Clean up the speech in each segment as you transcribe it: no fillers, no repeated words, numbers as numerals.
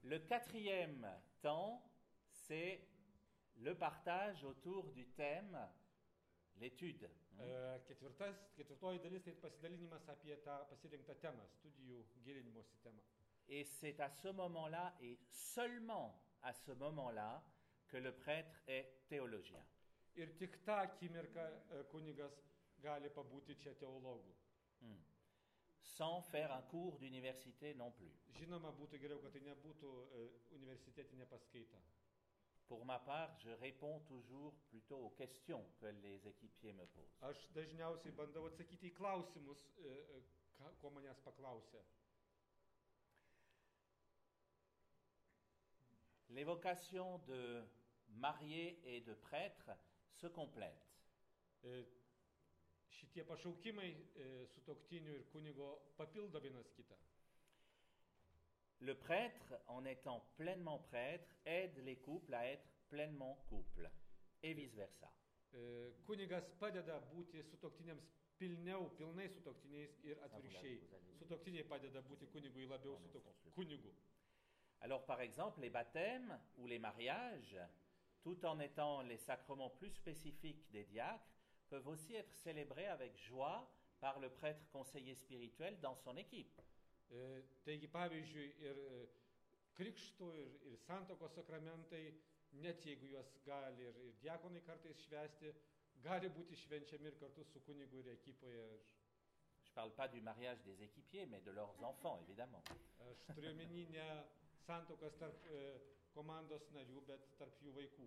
Le quatrième temps, c'est le partage autour du thème, l'étude. Ketvirtoji dalis tai pasidalinimas apie tą pasirinktą temą, studijų gilinimosi temą. Et c'est à ce moment-là, et seulement à ce moment-là, que le prêtre est théologien. Ir tik tą akimirką kunigas gali pabūti čia teologų. Sans faire un cours d'université non plus. Žinoma, būtų geriau, kad tai nebūtų universitetinė paskaita. Pour ma part, je réponds toujours plutôt aux questions que les équipiers me posent. Aš dažniausiai bandau atsakyti į klausimus, ko manęs paklausia. Les vocations de marié et de prêtre se complètent. Šitie pašaukimai sutuoktinių ir kunigo papildo vienas kitą. Le prêtre, en étant pleinement prêtre, aide les couples à être pleinement couple, et vice-versa. Kunigas padeda būti sutuoktiniams pilnai sutuoktiniais ir atvirkščiai. Sutuoktiniai padeda būti kunigui labiau kunigu. Alors, par exemple, les baptêmes ou les mariages, tout en étant les sacrements plus spécifiques des diacres, peuvent aussi être célébrés avec joie par le prêtre conseiller spirituel dans son équipe. Taigi, pavyzdžiui, ir krikštų, ir santuokos sakramentai, net jeigu juos gali ir diakonai kartais švęsti, gali būti švenčiami ir kartu su kunigu ir ekipoje. Je ne parle pas du mariage des équipiers, mais de leurs enfants, évidemment. Aš turiu omeny ne santuokas tarp komandos narių, bet tarp jų vaikų.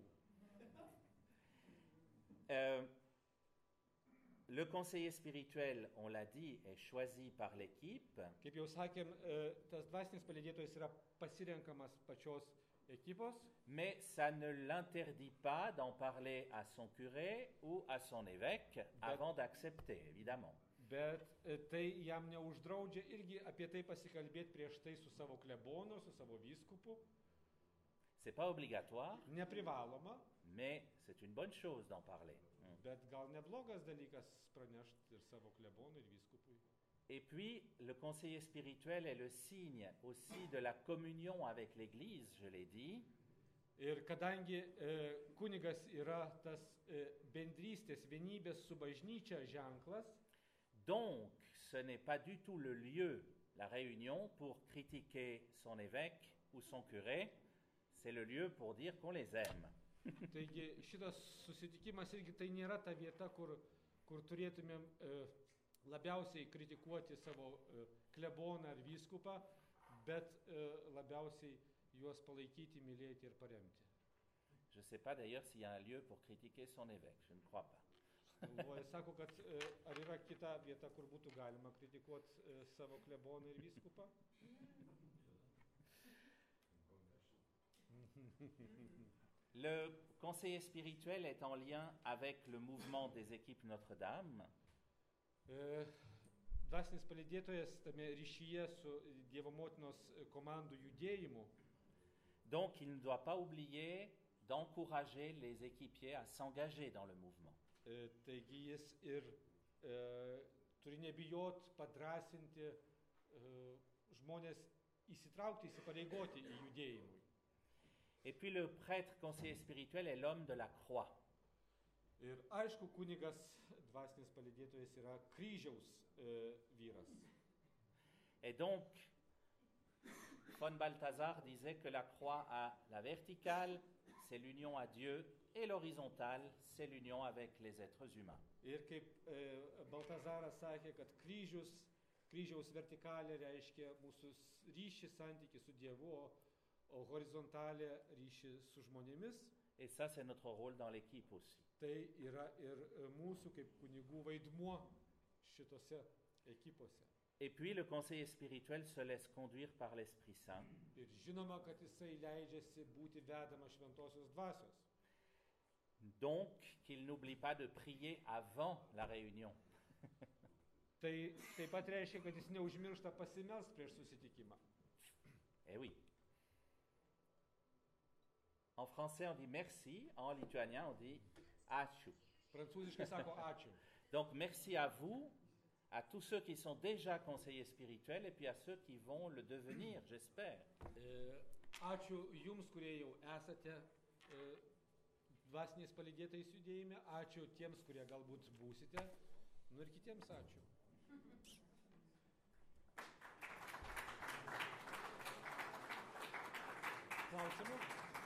Le conseiller spirituel, on l'a dit, est choisi par l'équipe. Kaip jau sakėm, tas dvasinis palydėtojas yra pasirenkamas pačios ekipos. Mais ça ne l'interdit pas d'en parler à son curé ou à son évêque avant d'accepter, évidemment. Bet tai jam neuždraudžia irgi apie tai pasikalbėti prieš tai su savo klebonu, su savo vyskupu. C'est pas obligatoire, Neprivaloma, mais c'est une bonne chose d'en parler. bet gal neblogas dalykas pranešti ir savo klebonui ir vyskupui. Et puis, le conseiller spirituel est le signe aussi de la communion avec l'Église, je l'ai dit. Ir kadangi kunigas yra tas bendrystės, vienybės su bažnyčia ženklas, Donc, ce n'est pas du tout le lieu, la réunion, pour critiquer son évêque ou son curé, c'est le lieu pour dire qu'on les aime. taigi šitas susitikimas irgi tai nėra ta vieta, kur turėtumėm labiausiai kritikuoti savo kleboną ar vyskupą, bet labiausiai juos palaikyti, mylėti ir paremti. Je ne sais pas d'ailleurs s'il y a un lieu pour critiquer son évêque, je ne crois pas. Sako, kad ar yra kita vieta, kur būtų galima kritikuoti savo kleboną ir vyskupą? Le conseiller spirituel est en lien avec le mouvement des équipes Notre-Dame. Dvasinis palydėtojas tame ryšyje su Dievo motinos komandų judėjimu. Donc, il ne doit pas oublier d'encourager les équipiers à s'engager dans le mouvement. Taigi jis ir turi nebijot, padrasinti žmonės įsitraukti, įsipareigoti į judėjimui. Et puis le prêtre conseiller spirituel est l'homme de la croix. Ir aišku, kunigas, dvasinis palydėtojas yra kryžiaus vyras. Et donc, von Balthasar disait que la croix a la verticale, c'est l'union à Dieu, et l'horizontale, c'est l'union avec les êtres humains. Ir kaip Baltazaras sakė, kad kryžiaus vertikalė reiškia mūsų ryšį, santykį su Dievu, o horizontalė ryšį su žmonėmis. Et ça, c'est notre rôle dans l'équipe aussi. Tai yra ir mūsų kaip kunigų vaidmuo šitose ekipose. Et puis, le conseiller spirituel se laisse conduire par l'Esprit Saint. Ir žinoma, kad jisai leidžiasi būti vedama šventosios dvasios. Donc, qu'il n'oublie pas de prier avant la réunion. Tai taip pat reiškia, kad jis neužmiršta pasimelst prieš susitikimą. Eh oui. En français, on dit merci. En lituanien, on dit ačiū. Prancūziškai sako ačiū. Donc, merci à vous, à tous ceux qui sont déjà conseillers spirituels et puis à ceux qui vont le devenir, j'espère. Ačiū jums, kurie jau esate dvasiniais palydėtais judėjime. Ačiū tiems, kurie galbūt būsite. Nu ir kitiems ačiū. Klausimų?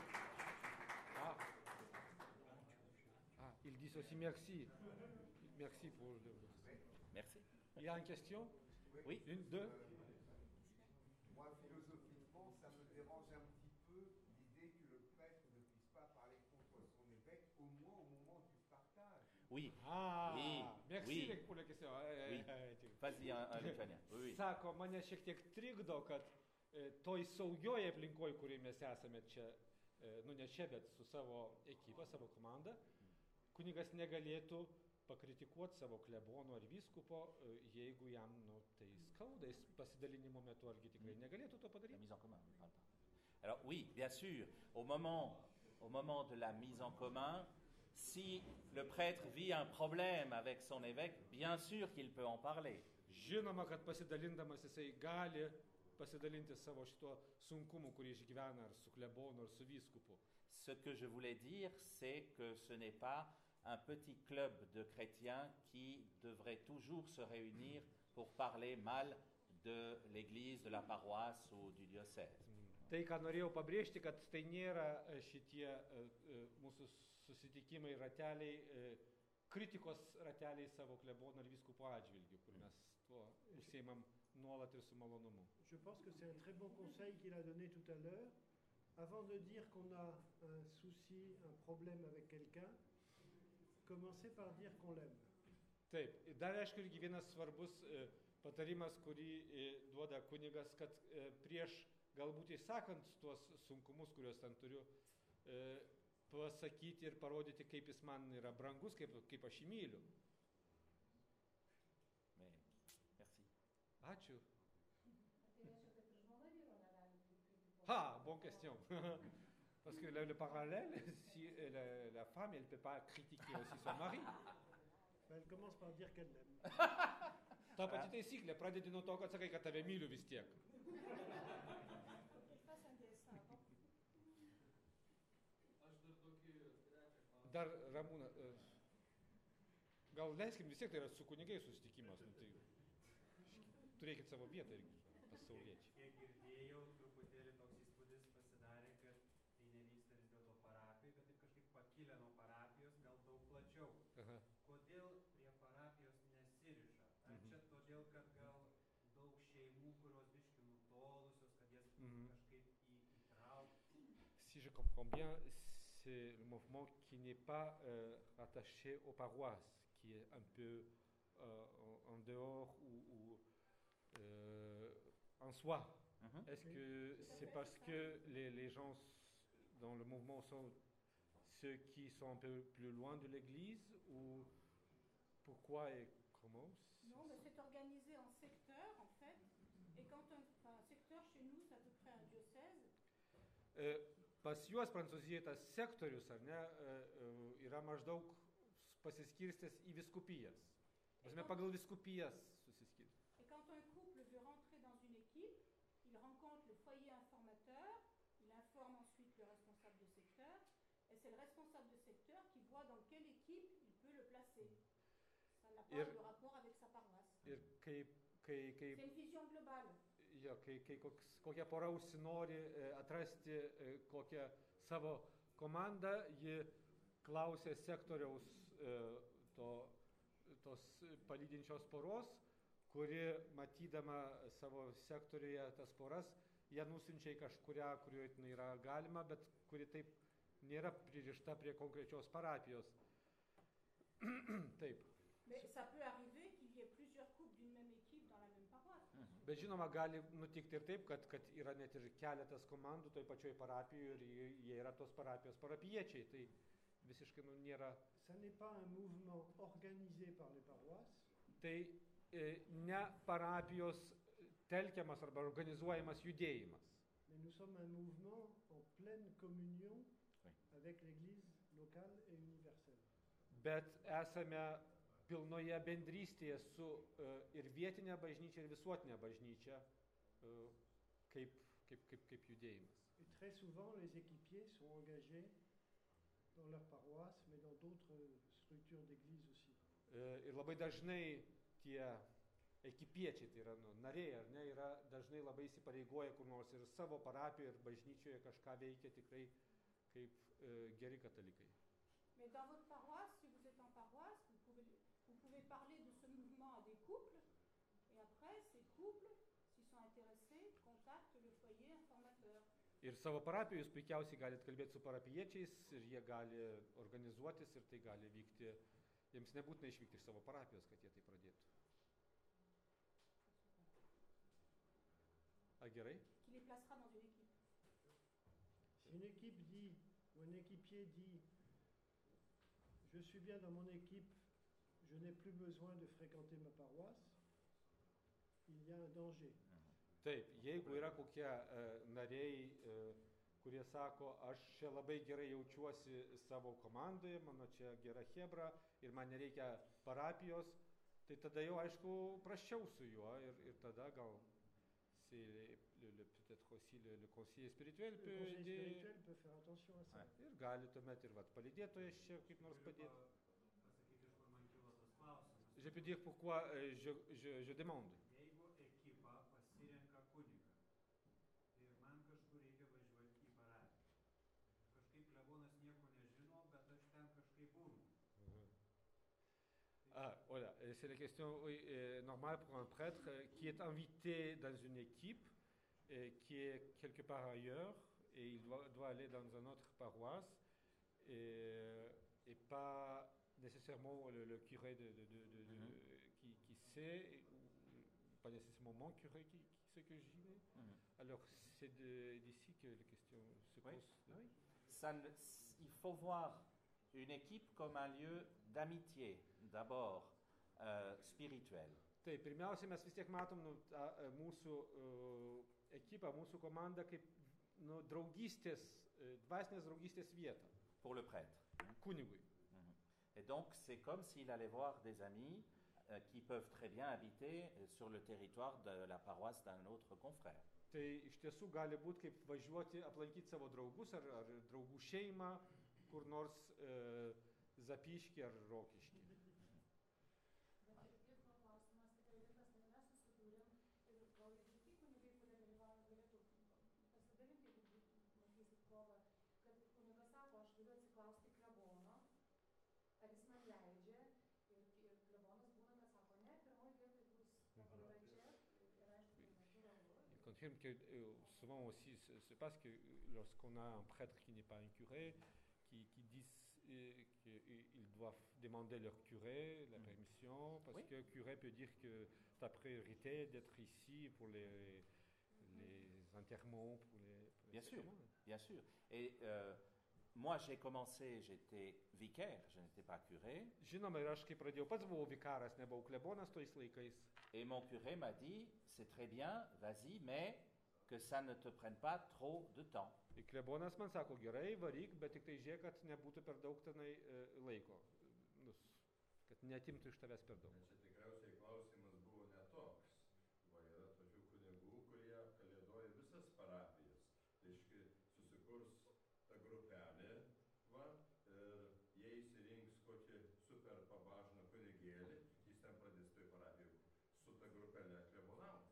Il dit aussi merci. Merci pour le... Merci. Il y a une question? Oui. Une, deux? Moi, philosophiquement, ça me dérange un petit peu l'idée que le prêtre ne puisse pas parler contre son évêque, au moins au moment du partage. Oui. Oui. Merci Oui. pour la question. Oui. Vas-y, un lituanien. Oui, oui. Sako, mane šiek tiek trikdo, kad toj saugioj aplinkoj, kuriai mes esame čia, nu ne čia, bet su savo ekipa, savo komanda, kunigas negalėtų pakritikuoti savo klebono ar vyskupo, jeigu jam tai skauda, jis pasidalinimo metu argi tikrai negalėtų to La padaryti. mise en commun. Alors oui, bien sûr, au moment de la mise en commun, si le prêtre vit un problème avec son évêque, bien sûr qu'il peut en parler. Žinoma, kad pasidalindamas jisai gali pasidalinti savo šito sunkumu, kurį išgyvena ar su klebonu, ar su vyskupu. Ce que je voulais dire, c'est que ce n'est pas un petit club de chrétiens qui devrait toujours se réunir pour parler mal de l'église, de la paroisse ou du diocèse. Tai, ką norėjau pabrėžti, kad tai nėra šitie mūsų susitikimai rateliai, kritikos rateliai savo klebono ar vyskupo atžvilgių, kur mes tuo užsiimam nuolat ir su malonumu. Je pense que c'est un très bon conseil qu'il a donné tout à l'heure. Avant de dire qu'on a un souci, un problème avec quelqu'un, commencer par dire qu'on l'aime. Taip, dar aišku irgi vienas svarbus patarimas, kurį duoda kunigas, kad prieš galbūt įsakant tuos sunkumus, kuriuos ten turiu, pasakyti ir parodyti, kaip jis man yra brangus, kaip aš jį myliu. Merci. Ačiū. Ah, bonne question. Parce que le parallèle, si la femme, elle ne peut pas critiquer aussi son mari. Elle commence par dire qu'elle l'aime. Ta pati taisyklė, pradedi nuo to, kad sakai, kad tave myliu vis tiek. Dar Ramūna, gal leiskim vis tiek, tai yra su kunigais susitikimas, nu, tai turėkit savo vietą irgi, pasauliečiai. Kiek girdėjau, truputėlį toks įspūdis pasidarė, kad tai nevyksta vis dėlto parapijai, bet taip kažkaip pakilę nuo parapijos, gal daug plačiau. Aha. Kodėl prie parapijos nesiriša? Ar čia todėl, kad gal daug šeimų, kurios biški nutolusios, kad jas kažkaip įtraukti? Si je comprends bien, c'est le mouvement qui n'est pas attaché aux paroisses, qui est un peu en dehors ou en soi. Est-ce que c'est parce que les gens dans le mouvement sont ceux qui sont un peu plus loin de l'église ou pourquoi et comment? Non, mais c'est organisé en secteur en fait. Et quand un secteur chez nous, c'est à peu près un diocèse. Pas juos Prancūzijoje tas sektorius, ar ne, yra maždaug pasiskirstęs į viskupijas. Pasme, pagal viskupijas susiskirstęs. Et quand un couple veut rentrer dans une équipe, il rencontre le foyer informateur, il informe ensuite le responsable de secteur, et c'est le responsable de secteur qui voit dans quelle équipe il peut le placer. Ça n'a pas de rapport avec sa paroisse. C'est une vision globale. Jo, kai kokia pora užsinori atrasti kokią savo komandą, ji klausia sektoriaus tos palydinčios poros, kuri matydama savo sektoriuje tas poras, ją nusinčia į kažkurią, kurioje tai yra galima, bet kuri taip nėra pririšta prie konkrečios parapijos. Taip. Mais ça peut arriver qu'il y ait plusieurs couples d'une même équipe dans la même paroisse. Bet žinoma, gali nutikti ir taip, kad yra net ir keletas komandų toj pačioj parapijoje ir jie yra tos parapijos parapiečiai. Tai visiškai nėra. Ça n'est pas un mouvement organisé par les paroisses. Tai ne parapijos telkiamas arba organizuojamas judėjimas. Mais nous sommes un mouvement en pleine communion avec l'église locale et universelle. Bet esame pilnoje bendrystėje su ir vietinė bažnyčia, ir visuotinė bažnyčia, kaip kaip judėjimas. Et très souvent, les équipiers sont engagés dans leur paroisse, mais dans d'autres structures d'église aussi. Ir labai dažnai tie ekipiečiai, tai yra nariai, ar ne, yra dažnai labai įsipareigoję kur nors ir savo parapijoje, ir bažnyčioje kažką veikia tikrai kaip geri katalikai. Mais dans votre paroisse, si vous êtes en paroisse, vous pouvez parler de ce mouvement à des couples, et après, ces couples, s'ils sont intéressés, contactent le foyer informateur. Ir savo parapijoje jūs puikiausiai galite kalbėti su parapijiečiais ir jie gali organizuotis ir tai gali vykti, jiems nebūtina išvykti iš savo parapijos, kad jie tai pradėtų. A gerai? Qui les placera dans une équipe. Si une équipe dit, ou un équipier dit, je suis bien dans mon équipe, je n'ai plus besoin de fréquenter ma paroisse, il y a un danger. Taip, jeigu yra kokie nariai, kurie sako, aš čia labai gerai jaučiuosi savo komandoje, mano čia gera chebra ir man nereikia parapijos, tai tada jau aišku prasčiau su juo ir tada gal peut-être aussi le conseiller spirituel peut aider. Peut faire attention à ça. Ir gali tuomet ir palydėtojas čia kaip nors padėti. Je peux dire pourquoi je demande. Jeigu ekipa pasirenka kunigą ir man kažkur reikia važiuoti į parapiją. Kažkaip klebonas nieko nežino, bet aš ten kažkaip būnu. Voilà, c'est la question normale pour un prêtre qui est invité dans une équipe qui est quelque part ailleurs et il doit aller dans une autre paroisse et pas nécessairement le curé qui sait, pas nécessairement mon curé qui sait que j'y vais. Alors c'est d'ici que la question se pose. Oui. Il faut voir une équipe comme un lieu d'amitié, d'abord spirituel. Taip, pirmiausia, mes vis tiek matom mūsų ekipą, mūsų komandą kaip draugystės, dvasinės draugystės vietą. Pour le prêtre. Kunigui. Et donc, c'est comme s'il allait voir des amis qui peuvent très bien habiter sur le territoire de la paroisse d'un autre confrère. Tai iš tiesų gali būti kaip važiuoti, aplankyti savo draugus ar draugų šeimą, kur nors Zapyškį ar Rokiškį. Confirme que souvent aussi se passe que lorsqu'on a un prêtre qui n'est pas un curé, qui disent qu'ils doivent demander leur curé la permission, parce que le curé peut dire que ta priorité est d'être ici pour les enterrements, pour les bien sûr, bien sûr. Et moi, j'ai commencé, j'étais vicaire, je n'étais pas curé. Žinoma, ir aš kai pradėjau pats buvau vikaras, nebuvau klebonas tais laikais. Et mon curé m'a dit, c'est très bien, vas-y, mais que ça ne te prenne pas trop de temps. Ir klebonas man sako, gerai, varyk, bet tik tai žiūrėk, kad nebūtų per daug tenai laiko, kad neatimtų iš tavęs per daug. Čia tikriausiai klausimas buvo netoks. Va, yra tokių kunigų, kurie kalėdoja visas parapijas. Reiškia, susikurs ta grupelė, va, ir jie įsirinks kokį super pabažną kunigėlį, jis ten pradės toj parapijai su ta grupelė klebonauti.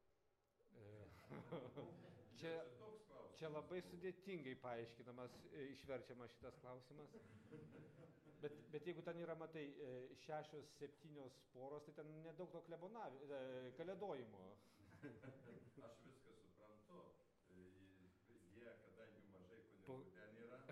Čia labai sudėtingai paaiškinamas, išverčiamas šitas klausimas. Bet jeigu ten yra, matai, 6-7 poros, tai ten nedaug to kalėdojimo. Aš viską suprantu. Jie, kadangi mažai kunigų ten yra,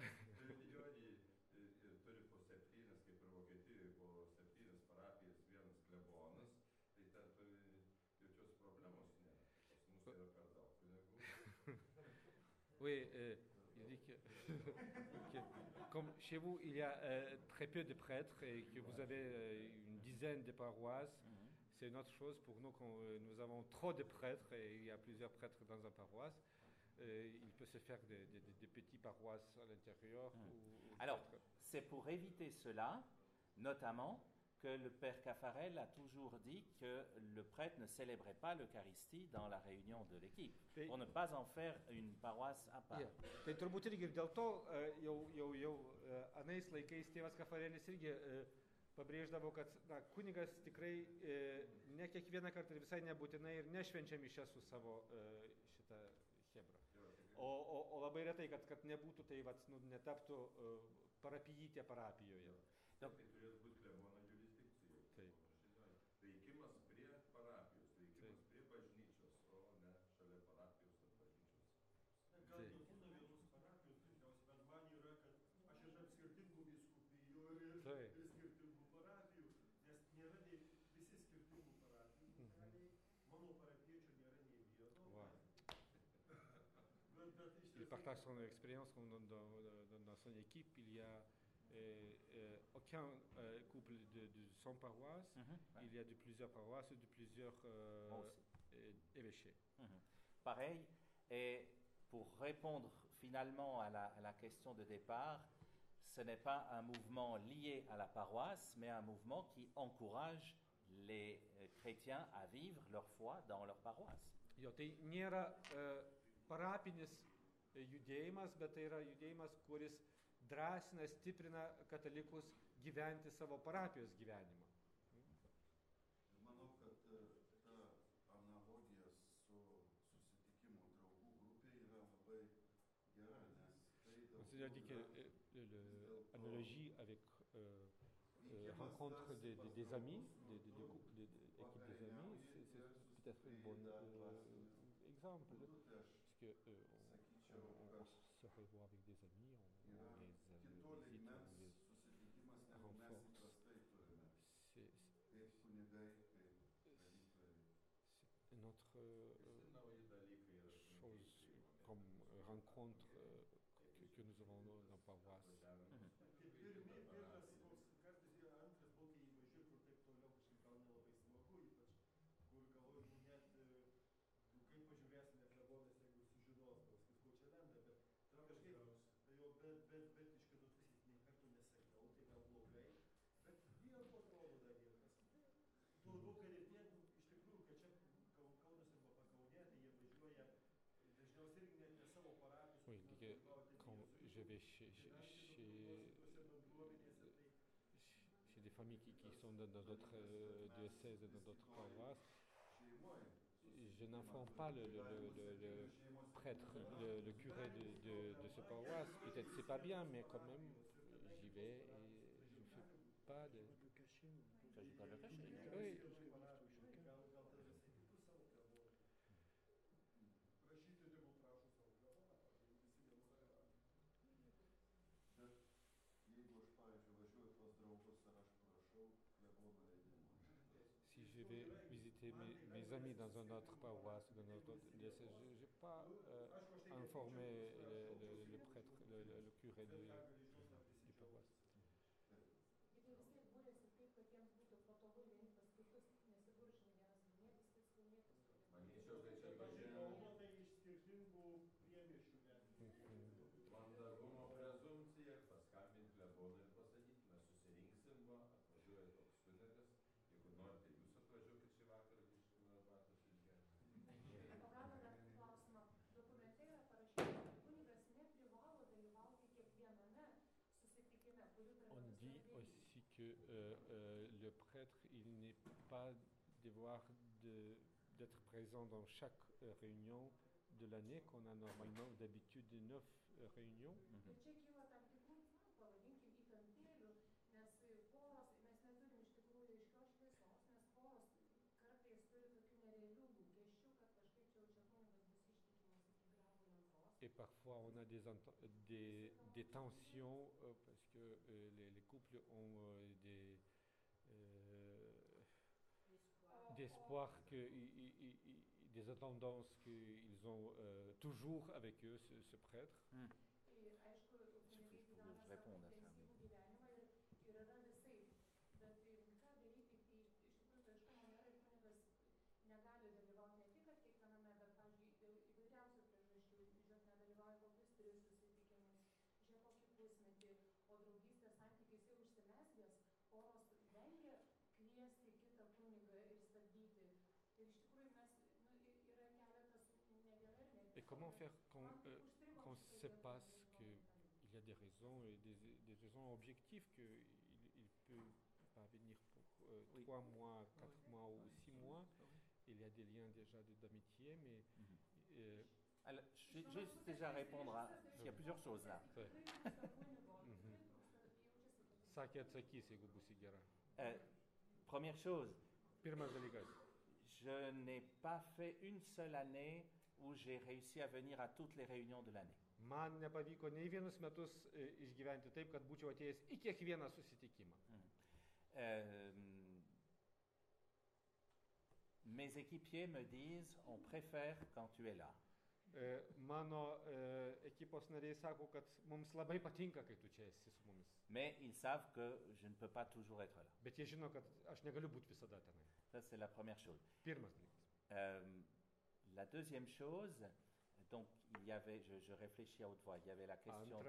ir turi po 7, kaip ir Vokietijoje, po 7 parapijas vienas klebonas, tai ten jokios problemos nėra. Pas mus yra per daug kunigų. Oui, il dit que comme chez vous, il y a très peu de prêtres et que vous avez une dizaine de paroisses, c'est une autre chose. Pour nous, quand nous avons trop de prêtres et il y a plusieurs prêtres dans une paroisse, il peut se faire des petits paroisses à l'intérieur. Alors, c'est pour éviter cela, notamment, que le père Caffarel a toujours dit que le prêtre ne célébrait pas l'Eucharistie dans la réunion de l'équipe, pour ne pas en faire une paroisse à part. Tai turbūt irgi ir dėl to jau anais laikais tėvas Kafarelis irgi pabrėždavo, kad kunigas tikrai ne kiekvieną kartą ir visai nebūtinai ir nešvenčia mišias su savo šitą chebra. O labai retai, kad nebūtų tai, netaptų parapijytė parapijoje. Tai turėtų būti klebono jurisdikcija. Taip. Veikimas prie parapijos, veikimas prie bažnyčios, o ne šalia parapijos ar bažnyčios. Gal nebūna vienos parapijos dažniausiai, bet man yra, kad aš esu skirtingų vyskupijų ir skirtingų parapijų, nes nėra visi skirtingų parapijų. Mano parapiečių nėra nei vieno. Il partage son expérience dans son équipe. Il y a aucun couple de son paroisse. Il y a de plusieurs paroisses, de plusieurs évêchés. Pareil. Et pour répondre finalement à la question de départ, ce n'est pas un mouvement lié à la paroisse, mais un mouvement qui encourage les chrétiens à vivre leur foi dans leur paroisse. Jo, tai nėra parapinis judėjimas, bet tai yra judėjimas, kuris drąsina, stiprina katalikus gyventi savo parapijos gyvenimą. Manau, kad ta analogija su susitikimu draugų grupė yra labai gera, nes tai l'analogie avec rencontre des amis, des équipes des amis, c'est peut-être un bon exemple, parce que on se revoit avec des amis, on les visite, on les renforce. C'est une autre chose comme rencontre que nous avons dans la paroisse. Oui, quand je vais chez des familles qui sont dans d'autres diocèses et dans d'autres paroisses, je n'informe pas le prêtre, le curé de ce paroisse. Peut-être c'est pas bien, mais quand même, j'y vais et je ne fais pas de... Ça, je pas le cacher. Oui. Si je vais visiter mes amis dans un autre paroisse, dans un autre diocèse, je n'ai pas informé le prêtre, le curé du paroisse. Mandagumo prezumpcija, paskambinti klebonui ir pasakyti, mes susirinksim, atvažiuoja toks kunigas, jeigu norite, jūs atvažiuokit šį vakarą, grįžkime arbatos išgerti. Pagavo dar klausimą. Dokumente yra parašyta, kad kunigas neprivalo dalyvauti kiekviename susitikime, kurių On dit aussi que le prêtre, il n'est pas devoir d'être présent dans chaque réunion de l'année, qu'on a normalement d'habitude 9 réunions. Ir čia kyla tam tikrų, pavadinkim, įtampėlių, nes poros, mes neturim iš tikrųjų aiškios šviesos, nes poros kartais turi tokių nerealių lūkesčių, kad kažkaip čia kunigas bus ištikimas iki grabo lentos. Et parfois on a des tensions parce que les couples ont des espoirs, des attendances qu'ils ont toujours avec eux, ce prêtre. Je réponds à ça. Negali dalyvauti ne tik, kad kiekviename, bet, pavyzdžiui, įvairiausių priežasčių, žinot, nedalyvauja kokius 3 susitikimus, žiūrėk kokį pusmetį, o draugystės santykiais jau užsimezgęs, poros vengia comment faire qu'on se passe qu'il y a des raisons et des raisons objectives qu'il il peut pas venir pour 3 mois, 4 mois ou 6 mois. Il y a des liens déjà d'amitié, mais... Alors, je vais juste déjà répondre à... Il y a plusieurs choses là. Sakė atsakys, jeigu bus gera. Première chose, Pirmas dalykas. je n'ai pas fait une seule année où j'ai réussi à venir à toutes les réunions de l'année. Man nepavyko nei vienus metus išgyventi taip, kad būčiau atėjęs į kiekvieną susitikimą. Mes équipiers me disent, on préfère quand tu es là. Mano ekipos nariai sako, kad mums labai patinka, kai tu čia esi su mumis. Mais ils savent que je ne peux pas toujours être là. Bet jie žino, kad aš negaliu būti visada tenai. Ça, c'est la première chose. Pirmas dalykas. La deuxième chose, donc il y avait, je réfléchis à haute voix, il y avait la question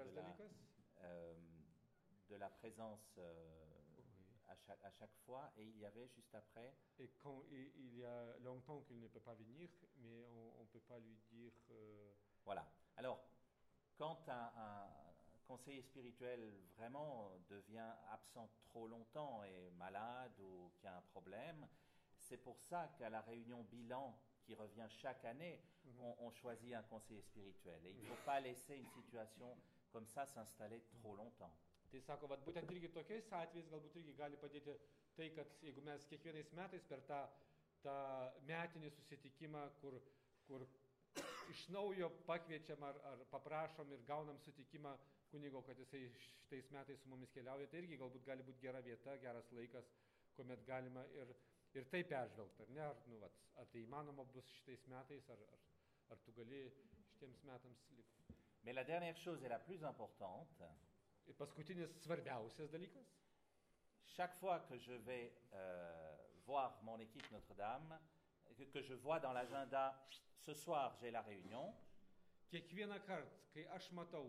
de la présence à chaque fois, et il y avait juste après... Et quand il y a longtemps qu'il ne peut pas venir, mais on ne peut pas lui dire... Voilà. Alors, quand un conseiller spirituel vraiment devient absent trop longtemps et malade ou qui a un problème, c'est pour ça qu'à la réunion bilan qui revient chaque année, on choisit un conseiller spirituel. Et il ne faut pas laisser une situation comme ça s'installer trop longtemps. Tai sako, vat būtent irgi tokiais atvejais galbūt irgi gali padėti tai, kad jeigu mes kiekvienais metais per tą metinį susitikimą, kur iš naujo pakviečiam ar paprašom ir gaunam sutikimą kunigo, kad jisai šitais metais su mumis keliauja, tai irgi galbūt gali būti gera vieta, geras laikas, kuomet galima ir tai peržvelgti, ar ne, ar tai įmanoma bus šitais metais, ar tu gali šitiems metams likti. Mais la dernière chose et la plus importante, ir paskutinis svarbiausias dalykas, chaque fois que je vais voir mon équipe Notre-Dame, que je vois dans l'agenda, ce soir j'ai la réunion, kiekvieną kartą, kai aš matau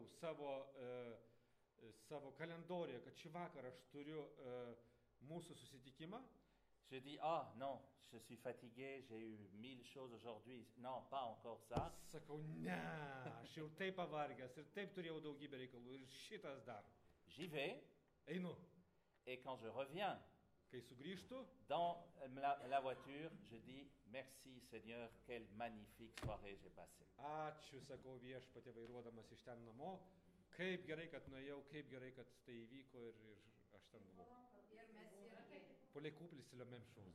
savo kalendoriją, kad šį vakarą aš turiu mūsų susitikimą, je dis, non, je suis fatigué, j'ai eu 1000 choses aujourd'hui. Non, pas encore ça. Sakau, ne, aš jau taip pavargęs ir taip turėjau daugybę reikalų ir šitas dar. J'y vais. Einu. Et quand je reviens, kai sugrįžtu, dans la voiture, je dis, merci Seigneur, quelle magnifique soirée j'ai passée. Ačiū, sakau viešpatie vairuodamas iš ten namo, kaip gerai, kad nuėjau, kaip gerai, kad tai įvyko ir aš ten buvau. Pour les couples, c'est la même chose.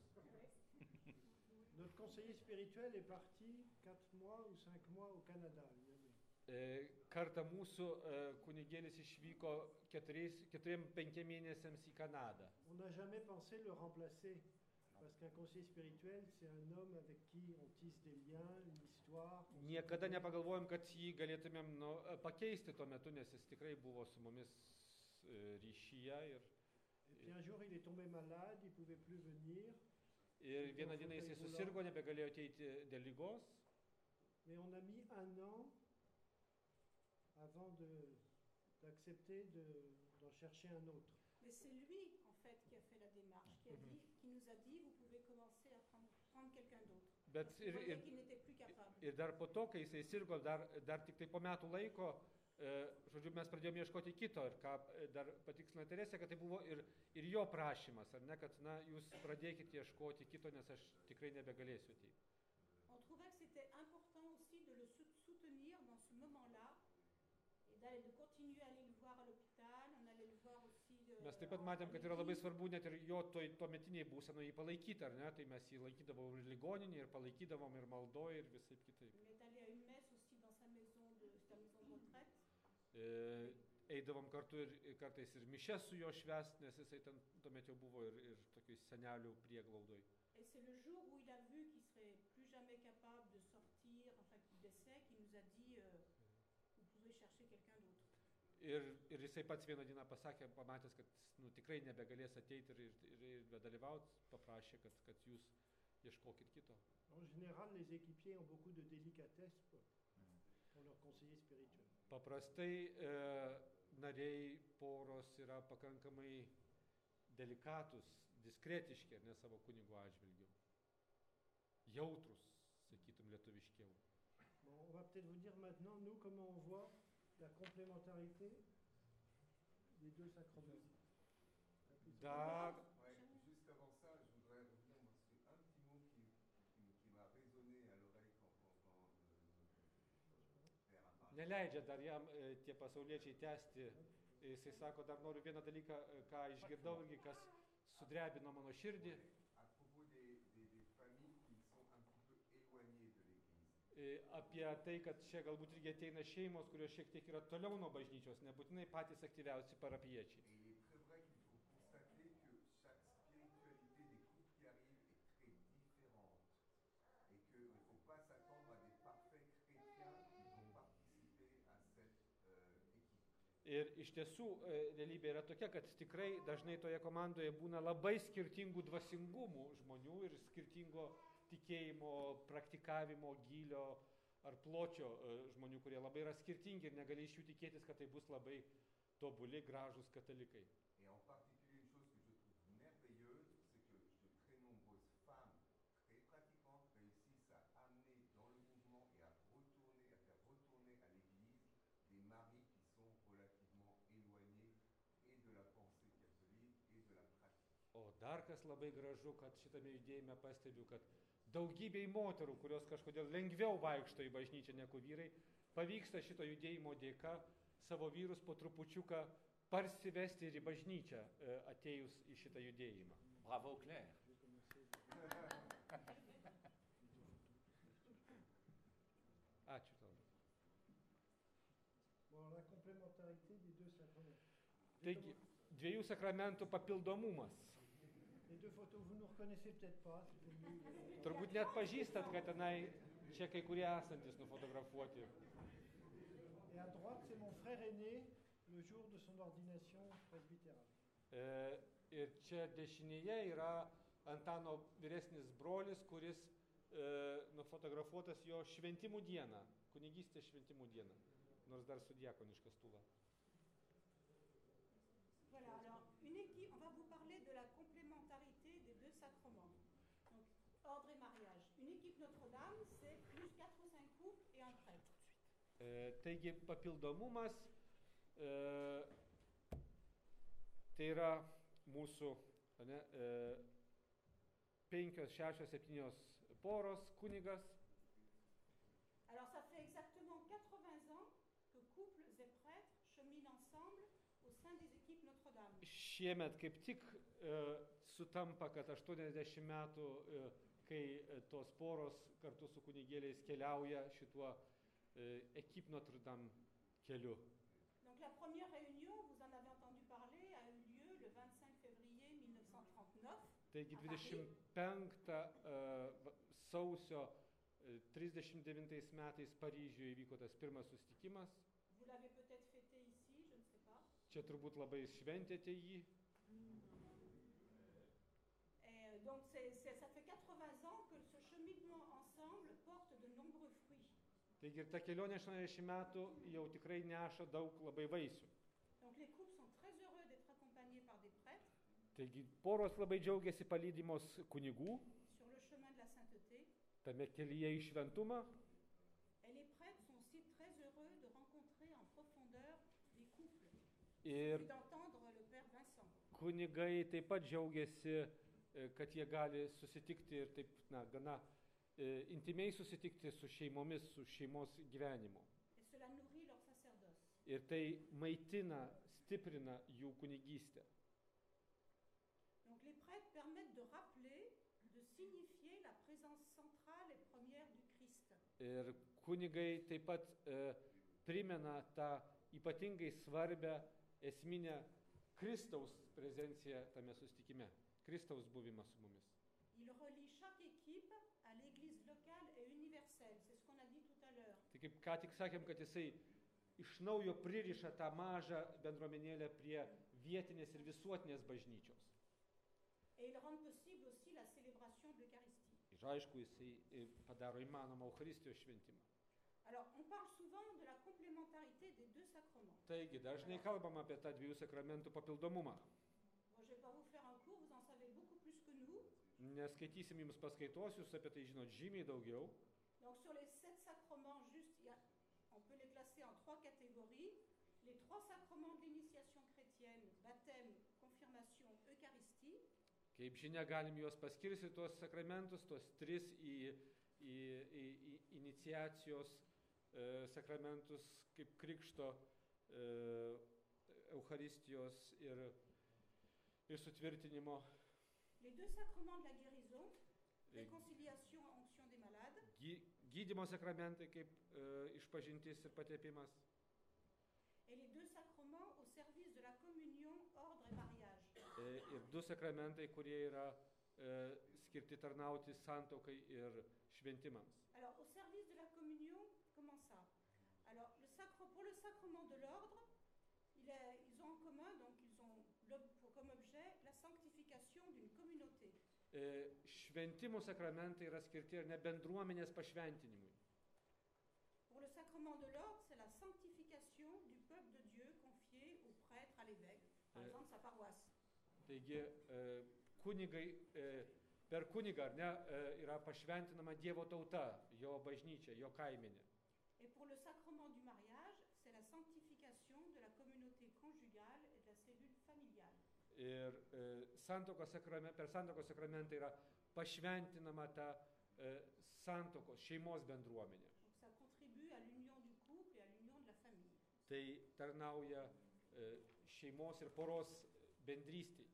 Notre conseiller spirituel est parti 4 mois ou 5 mois au Canada. Kartą mūsų kunigėlis išvyko 4-5 mėnesiams į Kanadą. On n'a jamais pensé le remplacer, parce qu'un conseiller spirituel, c'est un homme avec qui on tisse des liens, une histoire. Niekada nepagalvojom, kad jį galėtumėm pakeisti tuo metu, nes jis tikrai buvo su mumis ryšyje ir Et un jour, il est tombé malade, il ne pouvait plus venir. Ir vieną dieną jisai susirgo, nebegalėjo ateiti dėl ligos. Mais on a mis 1 an avant d'accepter d'en chercher un autre. Mais c'est lui, en fait, qui a fait la démarche, qui nous a dit, vous pouvez commencer à prendre quelqu'un d'autre. Parce qu'il voyait qu'il n'était plus capable. Ir dar po to, kai jisai sirgo, dar tik tai po metų laiko, žodžiu, mes pradėjome ieškoti kito ir ką dar patikslino Teresė, kad tai buvo ir jo prašymas, ar ne, kad jūs pradėkite ieškoti kito, nes aš tikrai nebegalėsiu ateiti. On trouvait que c'était important aussi de le soutenir dans ce moment-là et de continuer à aller le voir à l'hôpital, on allait le voir aussi... Mes taip pat matėm, kad yra labai svarbu net ir jo tuometiniai būsenai jį palaikyti, ar ne, tai mes jį laikydavom ir ligoninėje, ir palaikydavom, ir maldoje, ir visai kitaip. On est allé à une messe aussi dans sa maison de retraite. Eidavom kartu ir kartais ir mišes su jo švęst, nes jisai ten tuomet jau buvo ir tokiai senelių prieglaudoj. Et c'est le jour où il a vu qu'il serait plus jamais capable de sortir, enfin qu'il décède, qu'il nous a dit vous pouvez chercher quelqu'un d'autre. Ir jisai pats vieną dieną pasakė, pamatęs, kad tikrai nebegalės ateiti ir bedalyvauti, paprašė, kad jūs ieškokit kito. En général, les équipiers ont beaucoup de délicatesse pour leur conseiller spirituel. Paprastai nariai poros yra pakankamai delikatus, diskretiški, ne savo kunigo atžvilgiu. Jautrus, sakytum, lietuviškiau. Bon, on va peut-être vous dire maintenant, nous, comment on voit la complémentarité des deux sacrements. Dar Ouais, juste avant ça, je voudrais revenir moi, sur un petit mot qui m'a résonné à l'oreille quand notre père a parlé. neleidžia dar jam tie pasauliečiai tęsti. Jisai sako, dar noriu vieną dalyką, ką išgirdau irgi, kas sudrebino mano širdį. À propos des familles qui sont un petit peu éloignées de l'Église. Apie tai, kad čia galbūt irgi ateina šeimos, kurios šiek tiek yra toliau nuo bažnyčios, nebūtinai patys aktyviausi parapijiečiai. Et il est très vrai qu'il faut constater que chaque spiritualité des couples qui arrivent est très différente. Et qu'il ne faut pas s'attendre à des parfaits chrétiens qui vont participer à cette équipe. Ir iš tiesų realybė yra tokia, kad tikrai dažnai toje komandoje būna labai skirtingų dvasingumų žmonių ir skirtingo tikėjimo, praktikavimo, gylio ar pločio žmonių, kurie labai yra skirtingi ir negali iš jų tikėtis, kad tai bus labai tobuli, gražūs katalikai. Et en particulier, une chose que je trouve merveilleuse, c'est que de très nombreuses femmes très pratiquantes réussissent à amener dans le mouvement et à faire retourner à l'Église des maris qui sont relativement éloignés et de la pensée catholique et de la pratique. O dar kas labai gražu, kad šitame judėjime pastebiu, kad daugybei moterų, kurios kažkodėl lengviau vaikšto į bažnyčią negu vyrai, pavyksta šito judėjimo dėka savo vyrus po trupučiuką parsivesti ir į bažnyčią atėjus į šitą judėjimą. Bravo Claire. Ačiū tau. Bon, la complémentarité des deux sacrements. Taigi, dviejų sakramentų papildomumas. Les deux photos, vous ne nous reconnaissez peut-être pas. Turbūt net pažįstat, kad tenai čia kai kurie esantis nufotografuoti. Et à droite, c'est mon frère aîné, le jour de son ordination presbytérale. Ir čia dešinėje yra Antano vyresnis brolis, kuris nufotografuotas jo šventimų dieną, kunigystės šventimų dieną, nors dar su diakoniška stula. Voilà, alors une équipe, on va vous parler de la complémentarité des deux sacrements. Donc, ordre et mariage. Une équipe Notre-Dame, c'est plus 4 ou 5 couples et un prêtre. Taigi papildomumas, tai yra mūsų 5, 6, 7 poros, kunigas. Alors ça fait exactement 80 ans que couples et prêtres cheminent ensemble au sein des équipes Notre-Dame. Šiemet kaip tik sutampa, kad 80 metų, kai tos poros kartu su kunigėliais keliauja šituo équipe Notre-Dame keliu. Donc la première réunion, vous en avez entendu parler, a eu lieu le 25 février 1939. Taigi 25 sausio 39 metais Paryžiuje įvyko tas pirmas susitikimas. Vous l'avez peut-être fêté ici, je ne sais pas. Čia turbūt labai šventėte jį. Et donc ça fait 80 ans que ce cheminement ensemble porte de nombreux fruits. Taigi ir ta kelionė 80 metų jau tikrai neša daug labai vaisių. Donc les couples sont très heureux d'être accompagnés par des prêtres. Taigi poros labai džiaugiasi palydimos kunigų sur le chemin de la sainteté. Tame kelyje į šventumą. Et les prêtres sont aussi très heureux de rencontrer en profondeur des couples Ir et d'entendre le père Vincent. Kunigai taip pat džiaugiasi, kad jie gali susitikti ir taip, gana intimiai susitikti su šeimomis, su šeimos gyvenimu. Et cela nourrit leur sacerdoce. Ir tai maitina, stiprina jų kunigystę. Donc les prêtres permettent de rappeler, de signifier la présence centrale et première du Christ. Ir kunigai taip pat primena tą ypatingai svarbę esminę Kristaus prezenciją tame susitikime, Kristaus buvimą su mumis. Il relie chaque équipe à l'église locale et universelle, c'est ce qu'on a dit tout à l'heure. Tai kaip ką tik sakėm, kad jisai iš naujo pririša tą mažą bendruomenėlę prie vietinės ir visuotinės bažnyčios. Et il rend possible aussi la célébration de l'Eucharistie. Ir aišku, jisai padaro įmanomą Eucharistijos šventimą. Alors, on parle souvent de la complémentarité des deux sacrements. Taigi, dažnai kalbam apie tą dviejų sakramentų papildomumą. Bon, je vais pas vous faire un cours, vous en savez beaucoup plus que nous. Neskaitysim jums paskaitos, jūs apie tai žinot žymiai daugiau. Donc, sur les 7 sacrements, juste Les trois sacrements de l'initiation chrétienne, baptême, confirmation, Eucharistie, Kaip žinia, galim juos paskirsti, tuos sakramentus, tuos tris į iniciacijos sakramentus, kaip krikšto, Eucharistijos ir sutvirtinimo. les deux sacrements de la guérison, réconciliation, onction des malades, Gydymo sakramentai kaip išpažintis ir patepimas. et les deux sacrements au service de la communion, ordre et mariage. Ir du sakramentai, kurie yra skirti tarnauti santuokai ir šventimams. Alors, au service de la communion, comment ça? Alors, pour le sacrement de l'ordre, ils ont en commun, donc ils ont comme objet la sanctification d'une communauté. Šventimo sakramentai yra skirti ir ne bendruomenės pašventinimui. Pour le sacrement de l'ordre, c'est la sanctification du peuple de Dieu confié au prêtre, à l'évêque, par exemple sa paroisse. Taigi, kunigai, per kunigą, ar ne, yra pašventinama Dievo tauta, jo bažnyčia, jo kaimenė. Et pour le sacrement du mariage, c'est la sanctification de la communauté conjugale et de la cellule familiale. Ir per santuokos sakramentą yra pašventinama ta santuokos šeimos bendruomenė. Donc ça contribue à l'union du couple et à l'union de la famille. Tai tarnauja šeimos ir poros bendrystei.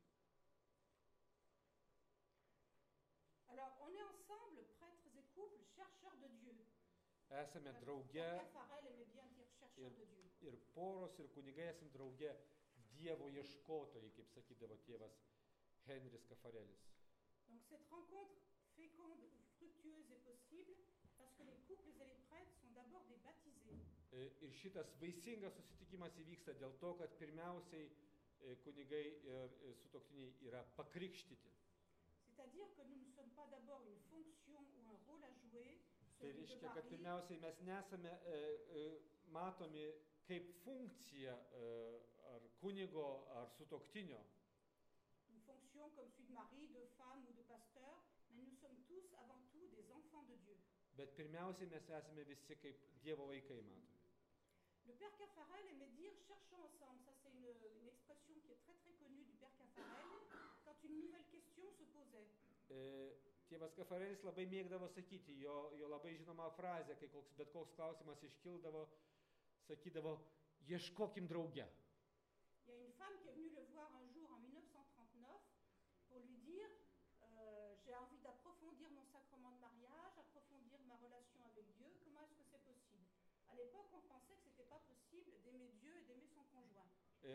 Alors, on est ensemble, prêtres et couples, chercheurs de Dieu. Esame drauge Farel aimait bien dire chercheurs de Dieu. ir poros ir kunigai esame drauge Dievo ieškotojai, kaip sakydavo tėvas Henris Kafarelis. Donc cette rencontre féconde ou fructueuse est possible parce que les couples et les prêtres sont d'abord des baptisés. Ir šitas vaisingas susitikimas įvyksta dėl to, kad pirmiausiai kunigai ir sutuoktiniai yra pakrikštyti. C'est-à-dire que nous ne sommes pas d'abord une fonction ou un rôle à jouer. Tai reiškia, kad pirmiausiai mes nesame matomi kaip funkcija ar kunigo, ar sutuoktinio. Une fonction comme celui de mari, de femme ou de pasteur, mais nous sommes tous avant tout des enfants de Dieu. Bet pirmiausiai mes esame visi kaip Dievo vaikai matomi. Le Père Caffarel aimait dire cherchons ensemble. Ça, c'est une expression qui est très très connue du Père Caffarel quand une nouvelle question se posait. Tėvas Kafarelis labai mėgdavo sakyti, jo labai žinoma frazė, kai bet koks klausimas iškildavo, sakydavo, ieškokim drauge. Il y a une femme qui est venue le voir un jour en 1939 pour lui dire j'ai envie d'approfondir mon sacrement de mariage, approfondir ma relation avec Dieu, comment est-ce que c'est possible? À l'époque, on pensait que c'était pas possible d'aimer Dieu et d'aimer son conjoint.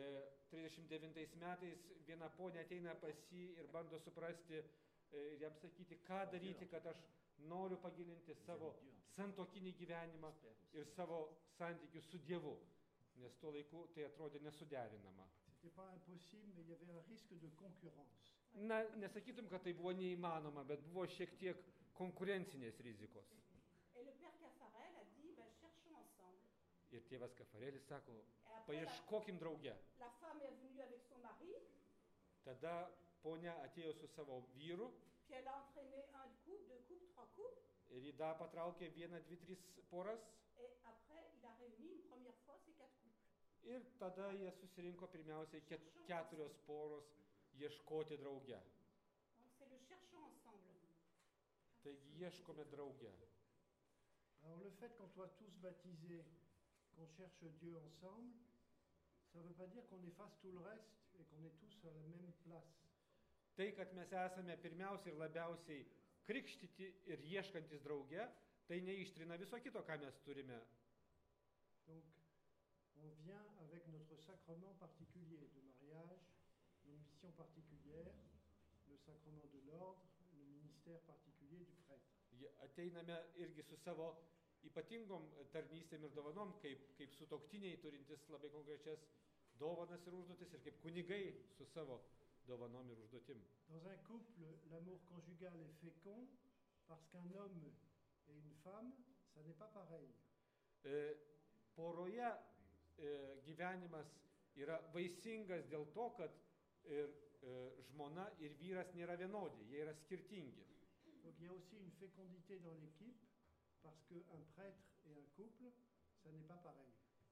39 metais viena ponė ateina pas jį ir bando suprasti ir jam sakyti, ką daryti, kad aš noriu pagilinti savo santuokinį gyvenimą ir savo santykius su Dievu, nes tuo laiku tai atrodė nesuderinama. C'était pas impossible, mais il y avait un risque de concurrence. Na, nesakytum, kad tai buvo neįmanoma, bet buvo šiek tiek konkurencinės rizikos. Et le Père Caffarel a dit cherchons ensemble. Ir tėvas Kafarelis sako, paieškokim drauge. La femme est venue avec son mari. Tada ponia atėjo su savo vyru. Puis elle a entraîné un couple, deux couples, trois couples. Ir jį dar patraukė 1, 2, 3 poras. Et après, il a réuni une première fois ces 4 couples. Ir tada jie susirinko pirmiausiai 4 poros ieškoti drauge. Donc c'est le cherchons ensemble. Taigi ieškome drauge. Alors le fait qu'on soit tous baptisés, qu'on cherche Dieu ensemble, ça ne veut pas dire qu'on efface tout le reste et qu'on est tous à la même place. Tai, kad mes esame pirmiausiai ir labiausiai krikštyti ir ieškantis drauge, tai neištrina viso kito, ką mes turime. Donc, on vient avec notre sacrement particulier de mariage, une mission particulière, le sacrement de l'ordre, le ministère particulier du prêtre. Ateiname irgi su savo ypatingom tarnystėm ir dovanom, kaip sutuoktiniai turintys labai konkrečias dovanas ir užduotis, ir kaip kunigai su savo dovanom ir užduotim. Dans un couple, l'amour conjugal est fécond parce qu'un homme et une femme, ça n'est pas pareil. Poroje gyvenimas yra vaisingas dėl to, kad ir žmona ir vyras nėra vienodi, jie yra skirtingi. Donc il y a aussi une fécondité dans l'équipe parce qu'un prêtre et un couple, ça n'est pas pareil.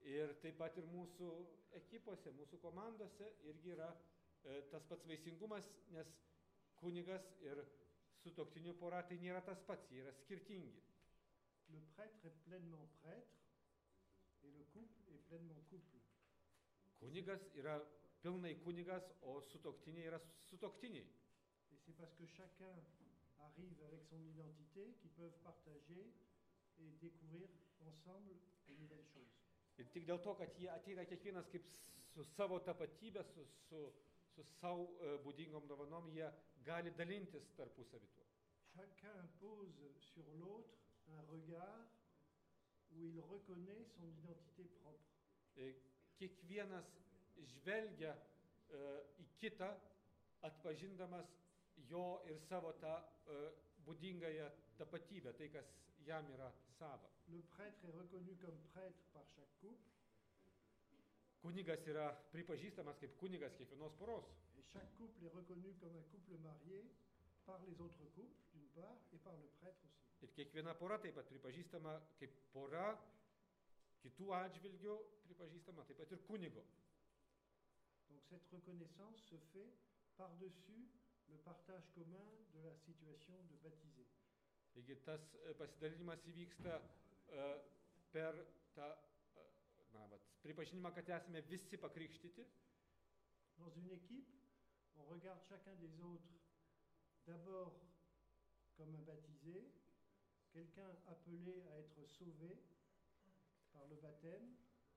Ir taip pat ir mūsų ekipose, mūsų komandose irgi yra tas pats vaisingumas, nes kunigas ir sutuoktinių pora tai nėra tas pats, jie yra skirtingi. Le prêtre est pleinement prêtre et le couple est pleinement couple. Kunigas yra pilnai kunigas, o sutuoktiniai yra sutuoktiniai. Et c'est parce que chacun arrive avec son identité qu'ils peuvent partager et découvrir ensemble de nouvelles choses. Ir tik dėl to, kad jie ateina kiekvienas kaip su savo tapatybė, su savo būdingom dovanom, jie gali dalintis tarpusavy tuo. Chacun pose sur l'autre un regard où il reconnaît son identité propre. Kiekvienas žvelgia į kitą, atpažindamas jo ir savo tą būdingąją tapatybę, tai kas jam yra sava. Le prêtre est reconnu comme prêtre par chaque couple. Kunigas yra pripažįstamas kaip kunigas kiekvienos poros. Et chaque couple est reconnu comme un couple marié par les autres couples, d'une part, et par le prêtre aussi. Ir kiekviena pora taip pat pripažįstama kaip pora, kitų atžvilgių pripažįstama taip pat ir kunigo. Donc cette reconnaissance se fait par-dessus le partage commun de la situation de baptisé. Taigi tas pasidalinimas įvyksta per tą pripažinimą, kad esame visi pakrikštyti. Dans une équipe, on regarde chacun des autres d'abord comme un baptisé, quelqu'un appelé à être sauvé par le baptême.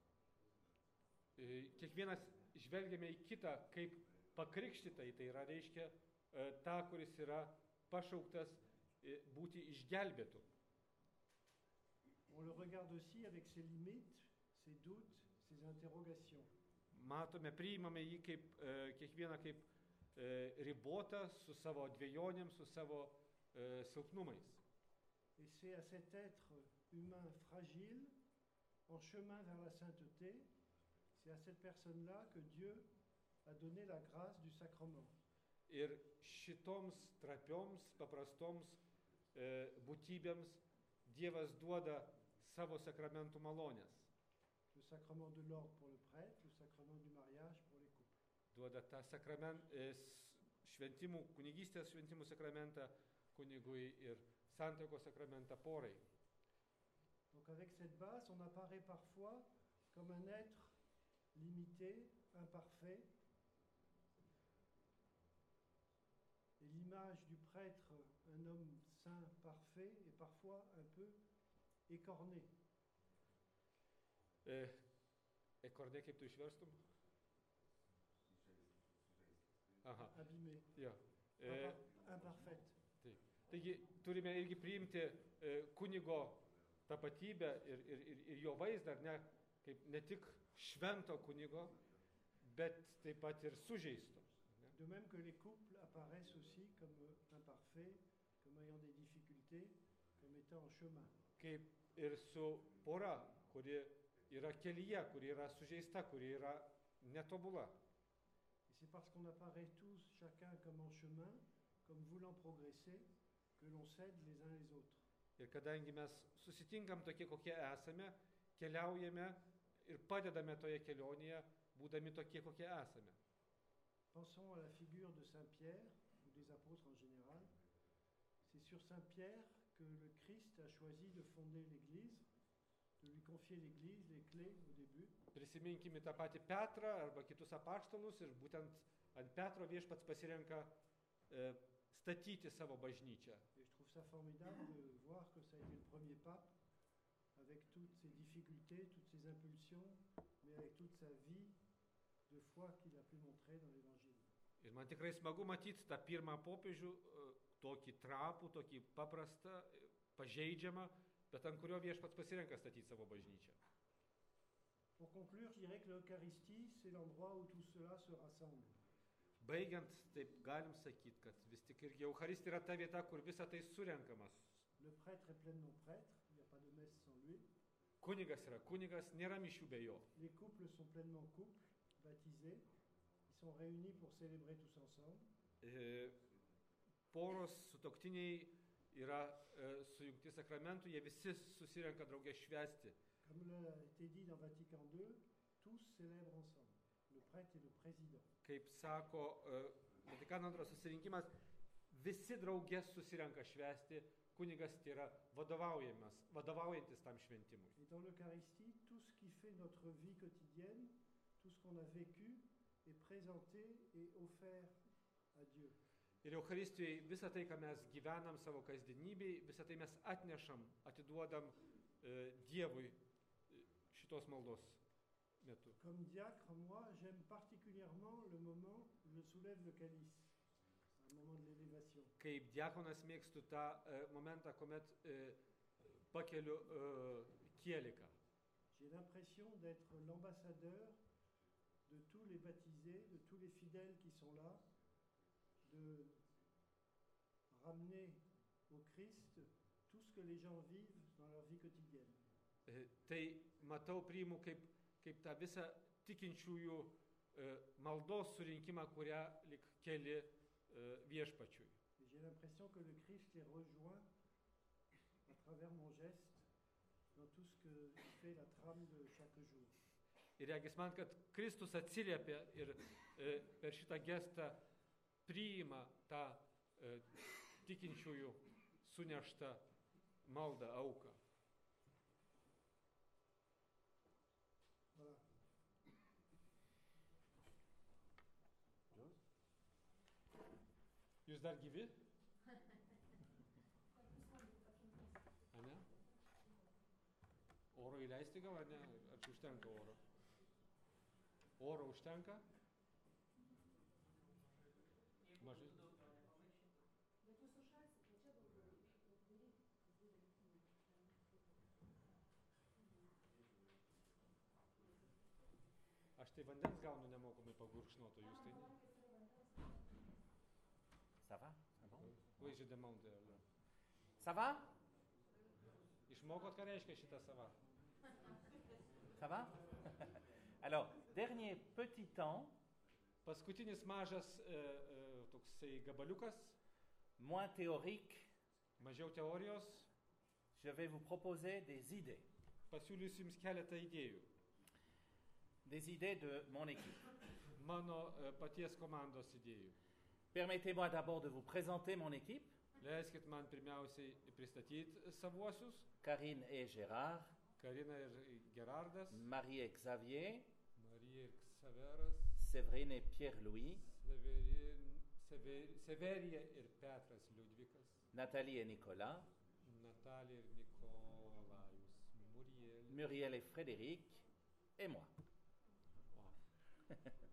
Kiekvienas žvelgiame į kitą kaip pakrikštytąjį, tai yra reiškia tą, kuris yra pašauktas būti išgelbėtų. On le regarde aussi avec ses limites, ses doutes, ses interrogations. Matome, priimame jį kaip kiekvieną kaip ribotą su savo dvejonėm, su savo silpnumais. Et c'est à cet être humain fragile, en chemin vers la sainteté, c'est à cette personne-là que Dieu a donné la grâce du sacrement. Ir šitoms trapioms, paprastoms būtybėms Dievas duoda savo sakramentų malonės. Le sacrement de l'ordre pour le prêtre, le sacrement du mariage pour les couples. Duoda tą šventimų, kunigystės šventimų sakramentą kunigui ir santuokos sakramentą porai. Donc avec cette base, on apparaît parfois comme un être limité, imparfait. Et l'image du prêtre, un homme saint, parfait, est parfois un peu écornée. Écornée, kaip tu išverstum? Aha. Abîmée. Jo. Imparfaite. Taip. Taigi turime irgi priimti kunigo tapatybę ir jo vaizdą, ne tik švento kunigo, bet taip pat ir sužeisto. De même que les couples apparaissent aussi comme imparfaits, comme ayant des difficultés, comme étant en chemin. Kaip ir su pora, kuri yra kelyje, kuri yra sužeista, kuri yra netobula. Et c'est parce qu'on apparaît tous, chacun comme en chemin, comme voulant progresser, que l'on s'aide les uns les autres. Ir kadangi mes susitinkam tokie, kokie esame, keliaujame ir padedame toje kelionėje, būdami tokie, kokie esame. Pensons à la figure de Saint Pierre, ou des apôtres en général. C'est sur Saint Pierre que le Christ a choisi de fonder l'Église, de lui confier l'Église, les clés au début. Prisiminkime tą patį Petrą arba kitus apaštalus ir būtent ant Petro viešpats pasirenka statyti savo bažnyčią. Et je trouve ça formidable de voir que ça a été le premier pape, avec toutes ses difficultés, toutes ses impulsions, mais avec toute sa vie de foi qu'il a pu montrer dans l'Évangile. Ir man tikrai smagu matyti tą pirmą popiežių, tokį trapų, tokį paprastą, pažeidžiamą, bet ant kurio viešpats pasirenka statyti savo bažnyčią. Pour conclure, je dirais que l'Eucharistie, c'est l'endroit où tout cela se rassemble. Baigiant, taip galim sakyti, kad vis tik irgi Eucharistija yra ta vieta, kur visa tai surenkamas. Le prêtre est pleinement prêtre, il n'y a pas de messe sans lui. Kunigas yra kunigas, nėra mišių be jo. Les couples sont pleinement couples, baptisés. Ils sont réunis pour célébrer tous ensemble. Poros sutuoktiniai yra sujungti sakramentų, jie visi susirenka draugę švęsti Comme l'a été dit dans Vatican II, tous célèbrent ensemble, le prêtre et le président. Kaip sako Vatikano antras susirinkimas, visi draugės susirenka švęsti, kunigas tai yra vadovaujantis tam šventimui. Et dans l'Eucharistie, tout ce qui fait notre vie quotidienne, tout ce qu'on a vécu, est présenté et offert à Dieu. Ir Eucharistijoje visą tai, ką mes gyvenam savo kasdienybėje, visą tai mes atnešam, atiduodam Dievui šitos maldos metu. Comme diacre, moi, j'aime particulièrement le moment où je soulève le calice, un moment de l'élévation. Kaip diakonas mėgstu tą momentą, kuomet pakeliu kieliką. J'ai l'impression d'être l'ambassadeur de tous les baptisés, de tous les fidèles qui sont là, de ramener au Christ tout ce que les gens vivent dans leur vie quotidienne. Tai matau, priimu kaip tą visą tikinčiųjų maldos surinkimą, kurią lik keli viešpačiui. Et j'ai l'impression que le Christ les rejoint à travers mon geste dans tout ce que fait la trame de chaque jour. Ir regis man, kad Kristus atsiliepia ir per šitą gestą priima tą tikinčiųjų suneštą maldą, auką. Voilà. Jūs dar gyvi? A ne? Oro įleisti gal, ar ne? Ar čia užtenka oro? Oro užtenka? Mažai. Bet jūs užšalsit, čia daugiau daryti. Aš tai vandens gaunu nemokamai pagurkšnoto, jūs tai ne? Ça va? C'est bon? Oui, je demande. Ça va? Išmokot, ką reiškia šitą savą? Ça va? Alors, dernier petit temps. Paskutinis mažas toksai gabaliukas. Moins théorique. Mažiau teorijos. Je vais vous proposer des idées. Pasiūlysiu jums keletą idėjų. Des idées de mon équipe. Mano paties komandos idėjų. Permettez-moi d'abord de vous présenter mon équipe. Leiskit man pirmiausiai pristatyti savuosius. Karine et Gérard. Karina ir Gerardas. Marie et Xavier. Marija ir Ksaveras. Séverine et Pierre-Louis. Severija ir Petras Liudvikas. Nathalie et Nicolas. Natalija ir Nikolajus. Muriel et Frédéric. Et moi. Wow.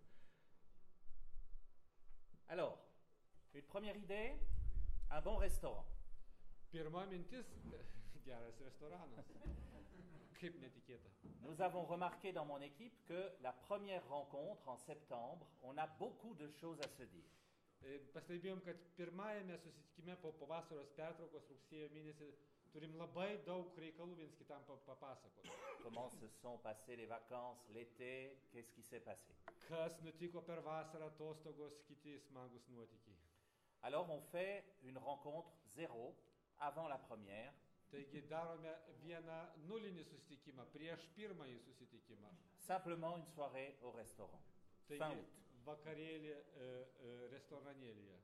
Alors, une première idée, un bon restaurant. Pirma mintis, geras restoranas. Kaip netikėta. Nous avons remarqué dans mon équipe que la première rencontre en septembre, on a beaucoup de choses à se dire. Pastebėjom, kad pirmajame susitikime po vasaros pertraukos rugsėjo mėnesį turim labai daug reikalų viens kitam papasakoti. Comment se sont passées les vacances, l'été, qu'est-ce qui s'est passé? Kas nutiko per vasarą, atostogos, kiti smagus nuotykiai. Alors on fait une rencontre zéro avant la première. Taigi darome vieną nulinį susitikimą prieš pirmąjį susitikimą. Simplement une soirée au restaurant. Fin Taigi août. vakarėlį restoranėlyje.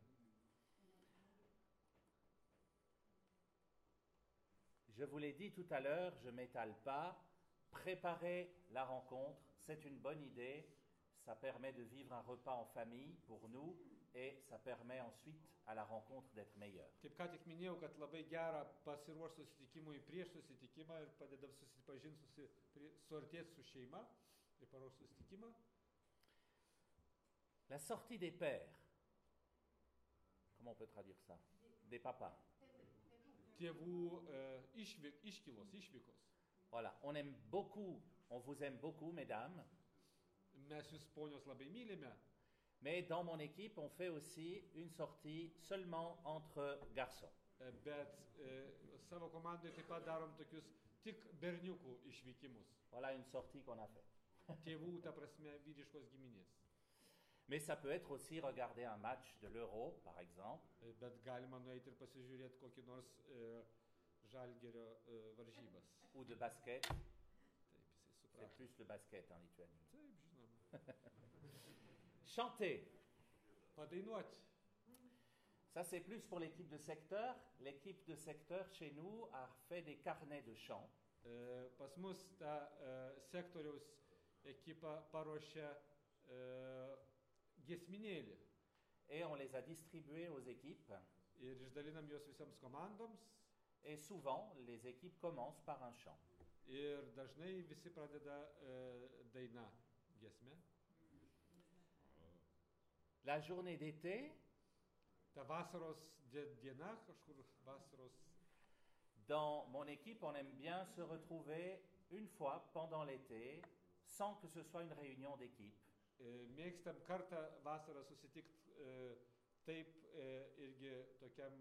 Je vous l'ai dit tout à l'heure, je ne m'étale pas. Préparer la rencontre, c'est une bonne idée. Ça permet de vivre un repas en famille pour nous et ça permet ensuite à la rencontre d'être meilleure. Kaip ką tik minėjau, kad labai gera pasiruošti susitikimui prieš susitikimą ir padeda susipažinti, suartėti su šeima ir paruošti susitikimą. La sortie des pères. Comment on peut traduire ça? Des papas. Tėvų iškylos, išvykos. Voilà, on vous aime beaucoup, mesdames. Mes jūs ponios labai mylime. Mais dans mon équipe, on fait aussi une sortie seulement entre garçons. Bet savo komandoje taip pat darom tokius tik berniukų išvykimus. Voilà une sortie qu'on a fait. Tėvų, ta prasme, vyriškos giminės. Mais ça peut être aussi regarder un match de l'Euro, par exemple. Bet galima nueiti ir pasižiūrėti kokį nors Žalgirio varžybas. Ou de basket. C'est krašte. plus le basket en Lituanie. Taip, žinoma. Chanter. Padainuoti. Ça, c'est plus pour l'équipe de secteur. L'équipe de secteur, chez nous, a fait des carnets de chant. Pas mus ta sektoriaus ekipa paruošė giesminėlį Et on les a distribués aux équipes. ir išdalinam juos visiems komandoms. Et souvent, les équipes commencent par un chant. Ir dažnai visi pradeda daina giesmę. La journée d'été, Ta vasaros diena, kažkur vasaros. dans mon équipe, on aime bien se retrouver une fois pendant l'été, sans que ce soit une réunion d'équipe. Mėgstam kartą vasarą susitikti taip irgi tokiam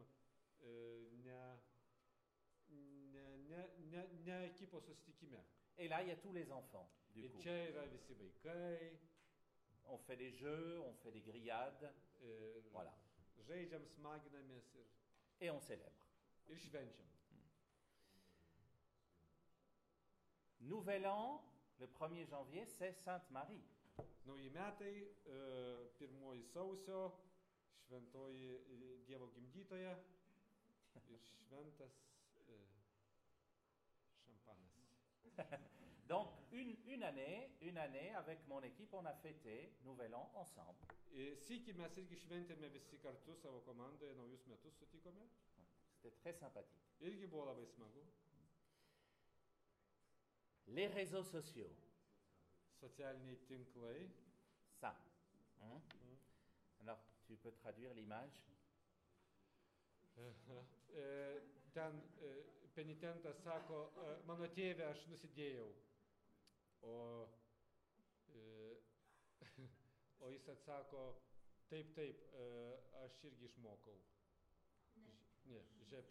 ne ekipos susitikime. Et là, il y a tous les enfants, du Ir coup. čia yra visi vaikai, On fait des jeux, on fait des grillades, voilà. žaidžiam, smaginamės Et on célèbre. ir švenčiam. Nouvel an, le 1er janvier, c'est Sainte-Marie. Nauji metai, 1 sausio, šventoji Dievo gimdytoja ir šventas šampanas. Donc, une année, avec mon équipe, on a fêté Nouvel An ensemble. Sykį mes irgi šventėme visi kartu savo komandoje, naujus metus sutikome. C'était très sympathique. Irgi buvo labai smagu. Les réseaux sociaux, Socialiniai tinklai. ça. Hein? Alors, tu peux traduire l'image? Ten penitentas sako, mano tėve, aš nusidėjau. O jis atsako, taip, aš irgi išmokau. Ne, žiūrėk.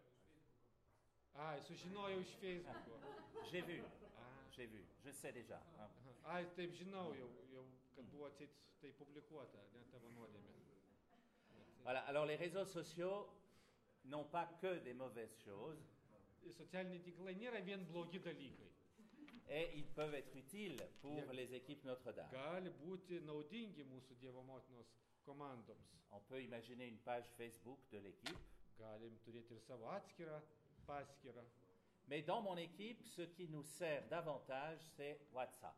Ai, sužinojau iš Facebooko. J'ai vu, je sais déjà. Hein. Ai, taip žinau jau kad buvo atseit tai publikuota, ne tavo nuodėmė. Voilà, alors les réseaux sociaux n'ont pas que des mauvaises choses, Socialiniai tinklai nėra vien blogi dalykai. et ils peuvent être utiles pour les équipes Notre-Dame. Gali būti naudingi mūsų Dievo motinos komandoms. On peut imaginer une page Facebook de l'équipe, Galim turėti ir savo atskirą paskyrą. mais dans mon équipe, ce qui nous sert davantage, c'est WhatsApp.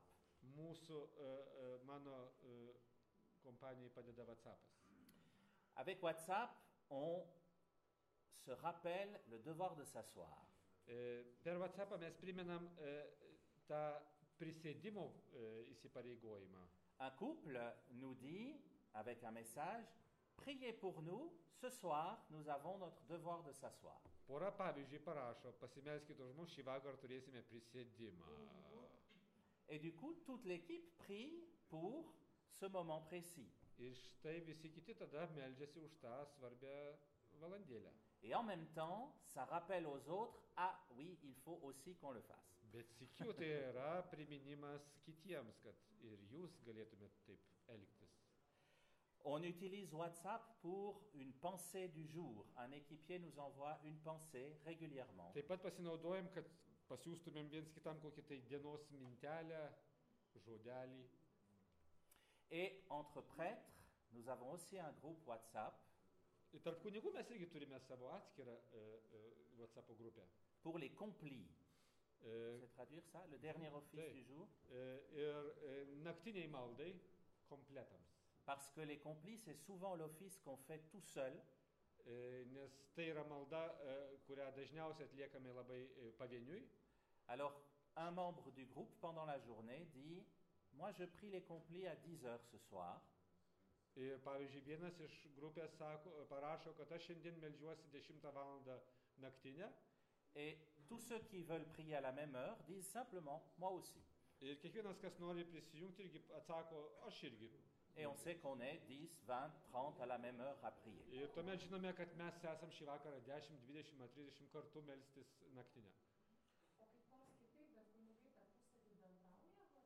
Mano kompanijai padeda WhatsAppas. Avec WhatsApp, on se rappelle le devoir de s'asseoir. Per WhatsAppą mes primenam tą prisėdimo įsipareigojimą. Un couple nous dit, avec un message, priez pour nous, ce soir, nous avons notre devoir de s'asseoir. Pora pavyzdžiui parašo, pasimelskite už mus, šį vakarą turėsime prisėdimą. Et du coup, toute l'équipe prie pour ce moment précis. Ir štai visi kiti tada meldžiasi už tą svarbią valandėlę. Et en même temps, ça rappelle aux autres, ah oui, il faut aussi qu'on le fasse. Bet sykiu tai yra priminimas kitiems, kad ir jūs galėtumėte taip elgtis. On utilise WhatsApp pour une pensée du jour. Un équipier nous envoie une pensée régulièrement. Taip pat pasinaudojam, kad pasiūstumėm viens kitam kokį tai dienos mintelę, žodelį. Et entre prêtres, nous avons aussi un groupe WhatsApp Ir tarp kunigų mes irgi turime savo atskirą WhatsApp grupę. pour les complis. E, C'est traduire ça, le dernier office taip. du jour. Ir naktiniai maldai kompletams. Parce que les complis, c'est souvent l'office qu'on fait tout seul. Nes tai yra malda, kurią dažniausiai atliekame labai pavieniui. Alors, un membre du groupe, pendant la journée, dit « Moi, je prie les complis à 10 heures ce soir. Ir pavyzdžiui, vienas iš grupės parašo, kad aš šiandien meldžiuosi 10 val. Naktinę. Et tous ceux qui veulent prier à la même heure disent simplement « Moi aussi ». Ir kiekvienas, kas nori prisijungti, irgi atsako, aš irgi. Et on sait qu'on est 10, 20, 30 à la même heure à prier. Ir tuomet žinome, kad mes esam šį vakarą 10, 20 ar 30 kartų melstis naktinę. O kaip nors kitaip, bet kunigai tarpusavy bendrauja?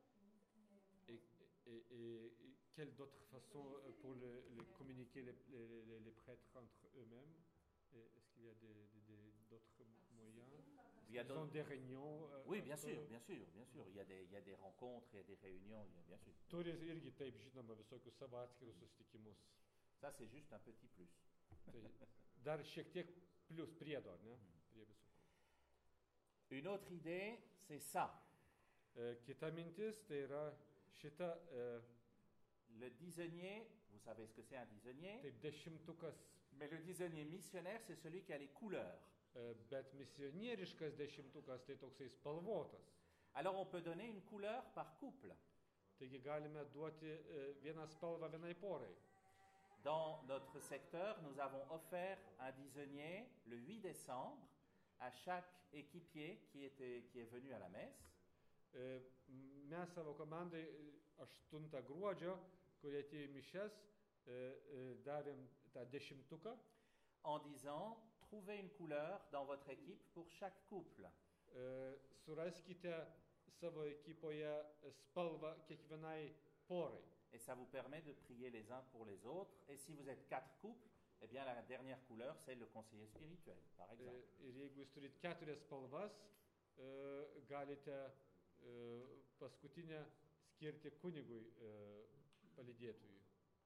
Quelle d'autre façon pour communiquer les prêtres entre eux-mêmes? Est-ce qu'il y a d'autres moyens? Il y a Ils ont d'autres- des réunions. Oui, bien sûr, bien sûr, bien sûr. Il y a des rencontres, il y a des réunions, bien sûr. Turi irgi taip žinoma visokius savo atskirus susitikimus. Ça, c'est juste un petit plus. Tai dar šiek tiek plius priedo, ar ne? Prie visų. Une autre idée, c'est ça. Kita mintis tai yra šita, Le dizainier, vous savez ce que c'est un dizainier, taip 10-tukas, mais le dizainier missionnaire, c'est celui qui a les couleurs. bet misionieriškas 10-tukas tai toksai spalvotas. Alors on peut donner une couleur par couple. Taigi galime duoti vieną spalvą vienai porai. Dans notre secteur, nous avons offert un dizainier le 8 décembre à chaque équipier qui est venu à la messe. Mes savo komandai 8 gruodžio, kurie atėjo į mišes, davėm tą 10-tuką. En disant, trouvez une couleur dans votre équipe pour chaque couple. Suraskite savo ekipoje spalvą kiekvienai porai. Et ça vous permet de prier les uns pour les autres. Et si vous êtes 4 couples, eh bien la dernière couleur, c'est le conseiller spirituel, par exemple. Ir jeigu jūs turite 4 spalvas, galite paskutinę skirti kunigui palydėtojui.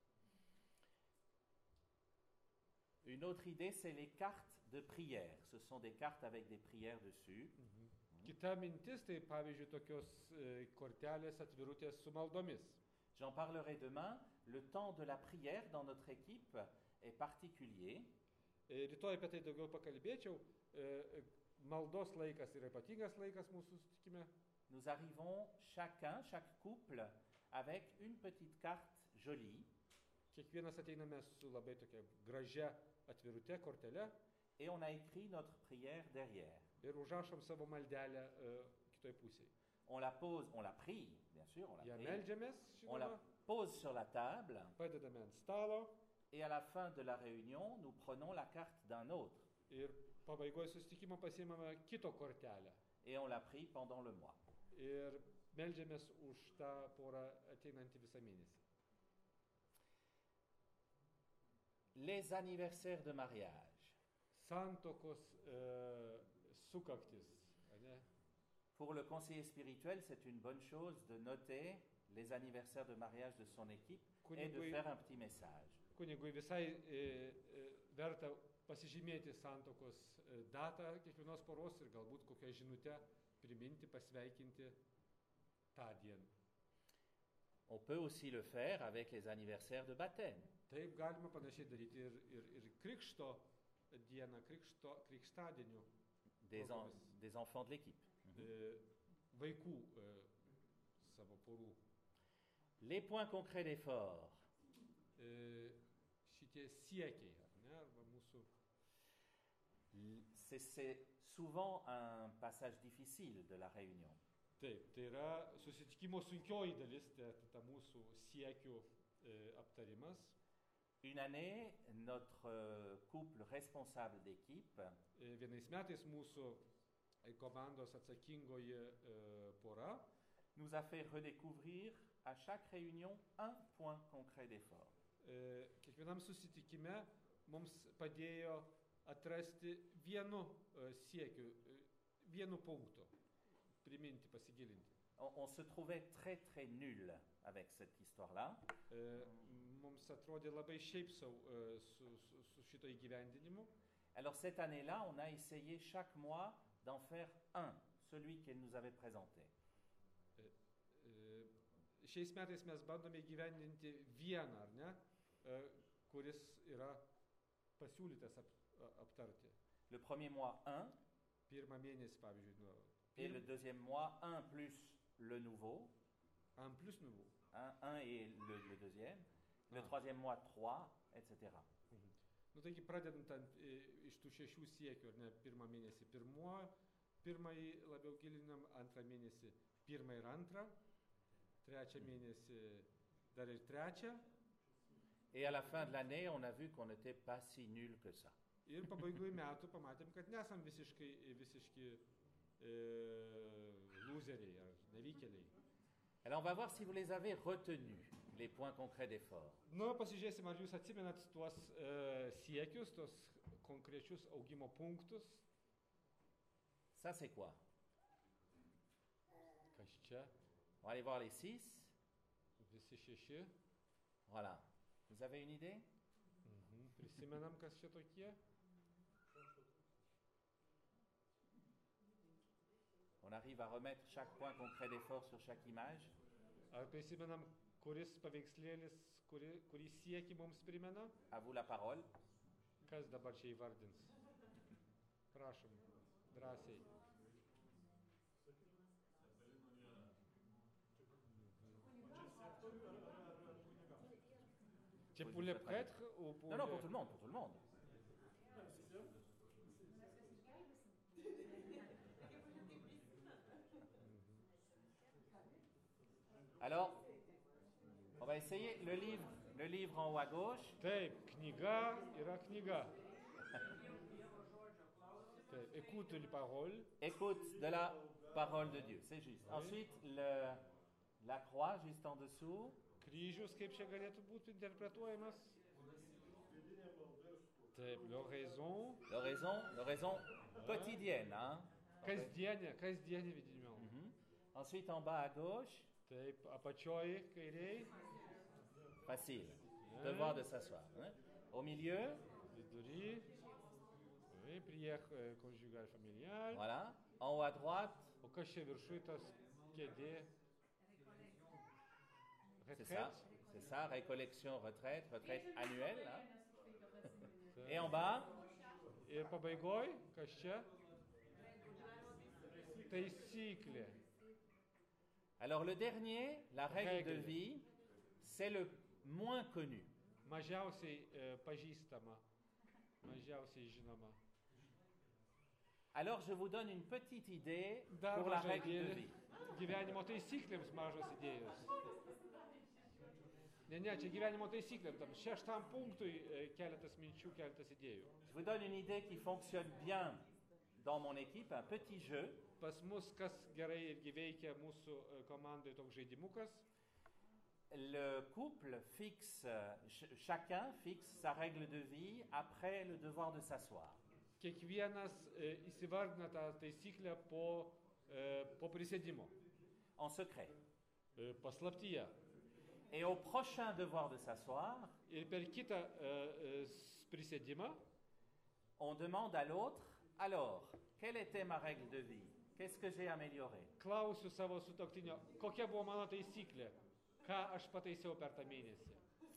Une autre idée, c'est les cartes de prière. Ce sont des cartes avec des prières dessus. Kita mintis, tai pavyzdžiui, tokios kortelės atvirutės su maldomis. J'en parlerai demain. Le temps de la prière dans notre équipe est particulier. Rytoj apie tai daugiau pakalbėčiau. Maldos laikas yra ypatingas laikas mūsų susitikime. Nous arrivons chacun, chaque couple, avec une petite carte jolie. Kiekvienas ateiname su labai tokia gražia atvirute, kortele. Et on a écrit notre prière derrière. Ir užrašom savo maldelę kitoj pusėje. On la pose, on la prie, bien sûr, on la Ja prie. meldžiamės, On la žinoma, pose sur la table. padedame ant stalo Et à la fin de la réunion, nous prenons la carte d'un autre. ir pabaigoje susitikimo pasiimame kito kortelę. Et on la prie pendant le mois. Ir meldžiamės už tą porą ateinantį visą mėnesį. Les anniversaires de mariage. Santokos sukaktis. Ane? Pour le conseiller spirituel, c'est une bonne chose de noter les anniversaires de mariage de son équipe et de Kunigui, faire un petit message. kunigui visai verta pasižymėti santokos datą kiekvienos poros ir galbūt kokią žinutę priminti, pasveikinti tą dieną. On peut aussi le faire avec les anniversaires de baptême. Taip galima panašiai daryti ir krikšto dieną, krikštadienio Des enfants de l'équipe. vaikų savo porų. Les points concrets d'effort. Šitie siekiai, ar ne, arba mūsų. C'est souvent un passage difficile de la réunion. Taip, tai yra susitikimo sunkioji dalis, ta mūsų siekių aptarimas. Une année, notre couple responsable d'équipe Vienais metais mūsų komandos atsakingoji pora nous a fait redécouvrir à chaque réunion un point concret d'effort. Kiekvienam susitikime mums padėjo atrasti vienu siekiu, vienu punktu, priminti, pasigilinti. On se trouvait très très nul avec cette histoire-là. Mums atrodė labai šiaip su šito įgyvendinimu. Alors cette année-là, on a essayé chaque mois d'en faire un, celui qu'elle nous avait présenté. Šiais metais mes bandome įgyvendinti vieną, ar ne, kuris yra pasiūlytas aptarti. Le premier mois, un, Pirmą mėnesį, pavyzdžiui, et le deuxième mois, un plus le nouveau, un plus nouveau. un et le deuxième, le Ah. troisième mois, 3, etc. Nu, taigi pradedant iš tų 6 siekių, ar ne, pirmą mėnesį pirmąjį labiau gilinam, antrą mėnesį pirmą ir antrą, trečią mėnesį dar ir trečią. Et à la fin de l'année, on a vu qu'on n'était pas si nul que ça. Ir pabaigoj metų pamatėm, kad nesam visiški loseriai ar nevykėliai. Alors on va voir si vous les avez retenus, les points concrets d'effort. Nu, pasižiūrėsim, ar jūs atsimenat tuos siekius, tuos konkrečius augimo punktus. Ça, c'est quoi? Kas čia? On va aller voir les 6. Visi 6. Voilà. Vous avez une idée? Prisimenam, kas čia tokie? On arrive à remettre chaque point concret d'effort sur chaque image. Ar prisimenam, kuris paveikslėlis, kurį siekį mums primena? À vous la parole. Kas dabar čia įvardins? Prašom, drąsiai. C'est pour les prêtres ou pour... Non, pour tout le monde, pour tout le monde. Alors, on va essayer le livre en haut à gauche. Taip, knyga yra knyga. Taip, écoute les paroles. Écoute de la parole de Dieu, c'est juste. Oui. Ensuite, la croix juste en dessous. Kryžius, kaip čia galėtų būti interpretuojamas? Taip, l'oraison. L'oraison quotidienne. Hein? Kasdienė vidinė malda. Ensuite, en bas à gauche. Taip, apačioj, kairiai. Facile. Devoir de s'asseoir. Hein? Au milieu. Vidury. Oui, prière conjugale familiale. Voilà. En haut à droite. O kas čia viršuj tas kėdė? C'est ça, récollection, retraite annuelle. Hein? Et en bas. Ir pabaigoj, kas čia? Taisyklė. Alors le dernier, la règle de vie, c'est le moins connu. Mažiausiai pažįstama, mažiausiai žinoma. Alors je vous donne une petite idée pour la règle de vie. Gyvenimo taisyklėms mažos idėjos. Ne, čia gyvenimo taisyklėms, tam 6 punktui keletas minčių, keletas idėjų. Je vous donne une idée qui fonctionne bien dans mon équipe, un petit jeu. Pas mus, kas gerai irgi veikia mūsų komandai toks žaidimukas. Le couple chacun fixe sa règle de vie après le devoir de s'asseoir. Kiekvienas įsivardina tą taisyklę po prisėdimo. En secret. Paslaptyje. Et au prochain devoir de s'asseoir, ir per kitą prisėdimą, on demande à l'autre, alors, quelle était ma règle de vie? Qu'est-ce que j'ai amélioré? Klausiu savo sutuoktinio, kokia buvo mano taisyklė, ką aš pataisiau per tą mėnesį.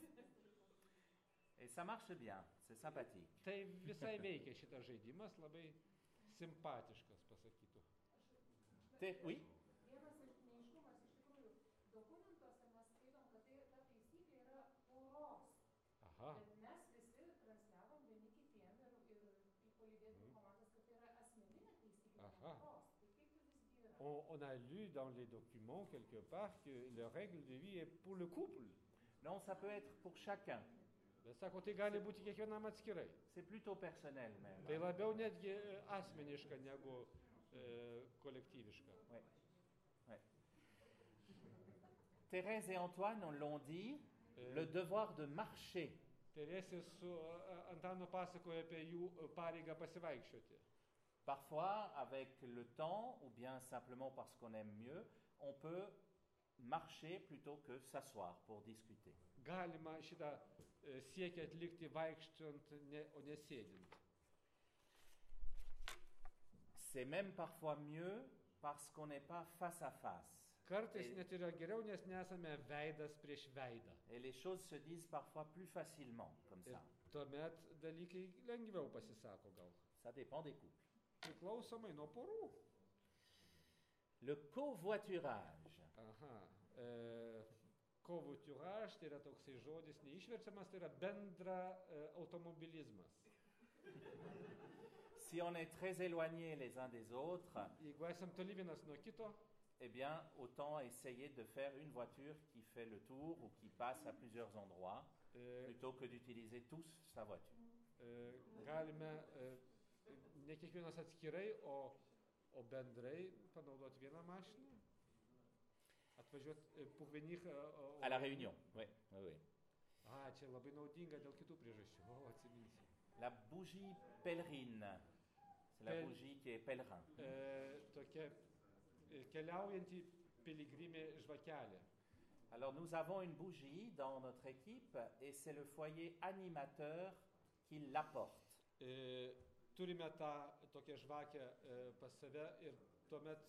Et ça marche bien, c'est sympathique. Tai visai veikia šitas žaidimas, labai simpatiškas, pasakytų. Oui? Vienas neiškumas iš tikrųjų, dokumentuose mes skaitom, kad ta taisyklė yra poros. Aha. Bet mes visi transliavom vieni kitiem ir į palydėtų komandas, kad tai yra asmeninė taisyklė poros. Tai kaip visgi yra? On a lu dans les documents quelque part que la règle de vie est pour le couple. Non, ça peut être pour chacun. Bet sako, tai gali būti kiekvienam atskirai. C'est plutôt personnel même. Tai labiau netgi asmeniška negu kolektyviška. Oui. Oui. Thérèse et Antoine l'ont dit, le devoir de marcher. Teresė su Antanu pasakoja apie jų pareigą pasivaikščioti. Parfois, avec le temps, ou bien simplement parce qu'on aime mieux, on peut marcher plutôt que s'asseoir pour discuter. Galima šitą siekia atlikti vaikščiant, o ne sėdint. C'est même parfois mieux parce qu'on n'est pas face à face. Kartais net yra geriau, nes nesame veidas prieš veidą. Et les choses se disent parfois plus facilement, comme ça. Tuomet dalykai lengviau pasisako gal. Ça dépend des couples. Priklausomai nuo porų. Le covoiturage. Aha. Covoiturage, tai yra toksai žodis neišverčiamas, tai yra bendra automobilizmas. Si on est très éloignés les uns des autres, jeigu esam toli vienas nuo kito, eh bien, autant essayer de faire une voiture qui fait le tour ou qui passe à plusieurs endroits, plutôt que d'utiliser tous sa voiture. Galime ne kiekvienas atskirai, o bendrai panaudoti vieną mašiną. Atvažiuoti pour venir à la réunion. Oui, oui, oui. Čia labai naudinga dėl kitų priežasčių. Atsiminsiu. La bougie pèlerine. C'est la bougie qui est pèlerin. Tokia keliaujanti piligrimė žvakelė. Alors nous avons une bougie dans notre équipe et c'est le foyer animateur qui l'apporte. Turime tą tokią žvakę pas save ir tuomet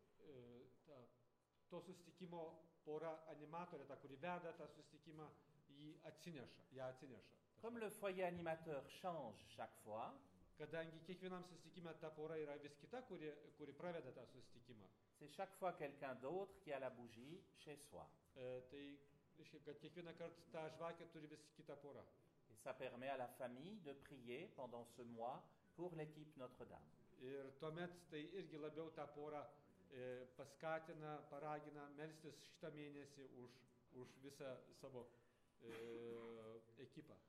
to susitikimo pora animatorė, ta, kuri veda tą susitikimą, ją atsineša. Comme le foyer animateur change chaque fois, kadangi kiekvienam susitikime ta pora yra vis kita, kuri praveda tą susitikimą. C'est chaque fois quelqu'un d'autre qui a la bougie chez soi. Tai reiškia, kad kiekvieną kartą tą žvakę turi vis kita pora. Et ça permet à la famille de prier pendant ce mois pour l'équipe Notre-Dame. Ir tuomet tai irgi labiau tą porą paskatina, paragina melstis šitą mėnesį už visą savo équipe.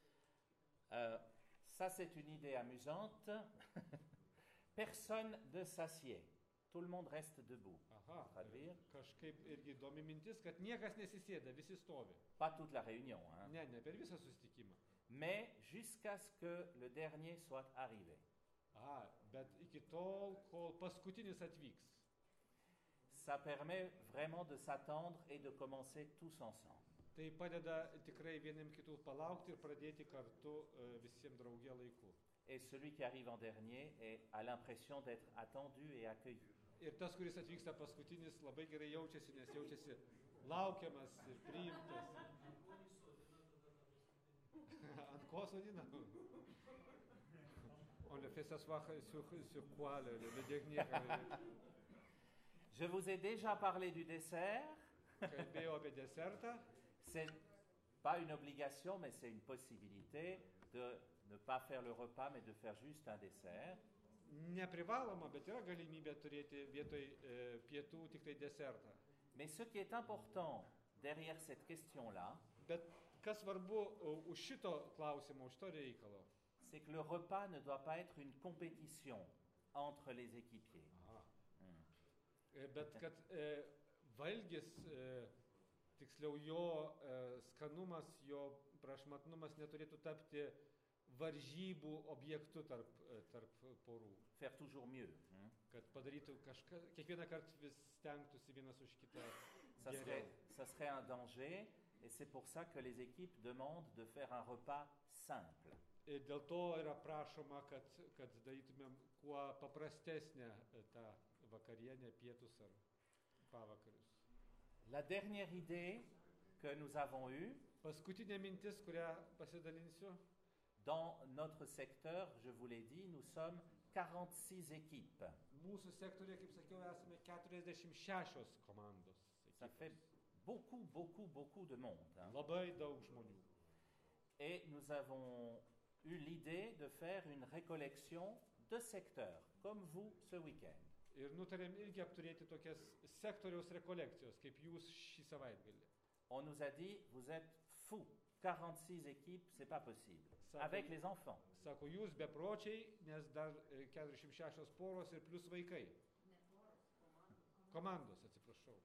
Ça, c'est une idée amusante. Personne ne s'assied. Tout le monde reste debout. Aha, kažkaip irgi įdomi mintis, kad niekas nesisėda, visi stovi. Pas toute la réunion. Hein. Ne per visą susitikimą. Mais jusqu'à ce que le dernier soit arrivé. Bet iki tol, kol paskutinis atvyks. Ça permet vraiment de s'attendre et de commencer tous ensemble. Tai padeda tikrai vieniem kitų palaukti ir pradėti kartu visiems draugė laiku. Et celui qui arrive en dernier a l'impression d'être attendu et accueilli. Ir tas, kuris atvyksta paskutinis, labai gerai jaučiasi, nes jaučiasi laukiamas ir priimtas. Ant ko sodina? On ne fait s'asseoir sur quoi le dernier. Je vous ai déjà parlé du dessert. Kalbėjau apie desertą. C'est pas une obligation, mais c'est une possibilité de ne pas faire le repas, mais de faire juste un dessert. Neprivaloma, bet yra galimybė turėti vietoj pietų tik tai desertą. Mais ce qui est important derrière cette question-là, bet kas svarbu už šito klausimo, už to reikalo, c'est que le repas ne doit pas être une compétition entre les équipiers. Bet kad valgis, tiksliau jo skanumas, jo prašmatnumas neturėtų tapti varžybų objektu tarp porų. Faire toujours mieux. Kad padarytų kažką, kiekvieną kartą vis stengtųsi vienas už kitą geriau. Ça serait un danger et c'est pour ça que les équipes demandent de faire un repas simple. Ir dėl to yra prašoma, kad darytumėm kuo paprastesnę tą vakarienę, pietus ar pavakarius. La dernière idée que nous avons eue, paskutinė mintis, kurią pasidalinsiu. Dans notre secteur, je vous l'ai dit, nous sommes 46 équipes. Mūsų sektoriuje, kaip sakiau, esame 46 komandos. Ça fait beaucoup de monde. Hein. Labai daug žmonių. Et nous avons eu l'idée de faire une récollection de secteurs, comme vous ce week-end. Ir nutarėm irgi apturėti tokias sektoriaus rekolekcijos, kaip jūs šį savaitgalį. On nous a dit, vous êtes fous, 46 équipes, c'est pas possible. Avec les enfants. Sako, jūs bepročiai, nes dar 46 poros ir plus vaikai. Komandos, atsiprašau.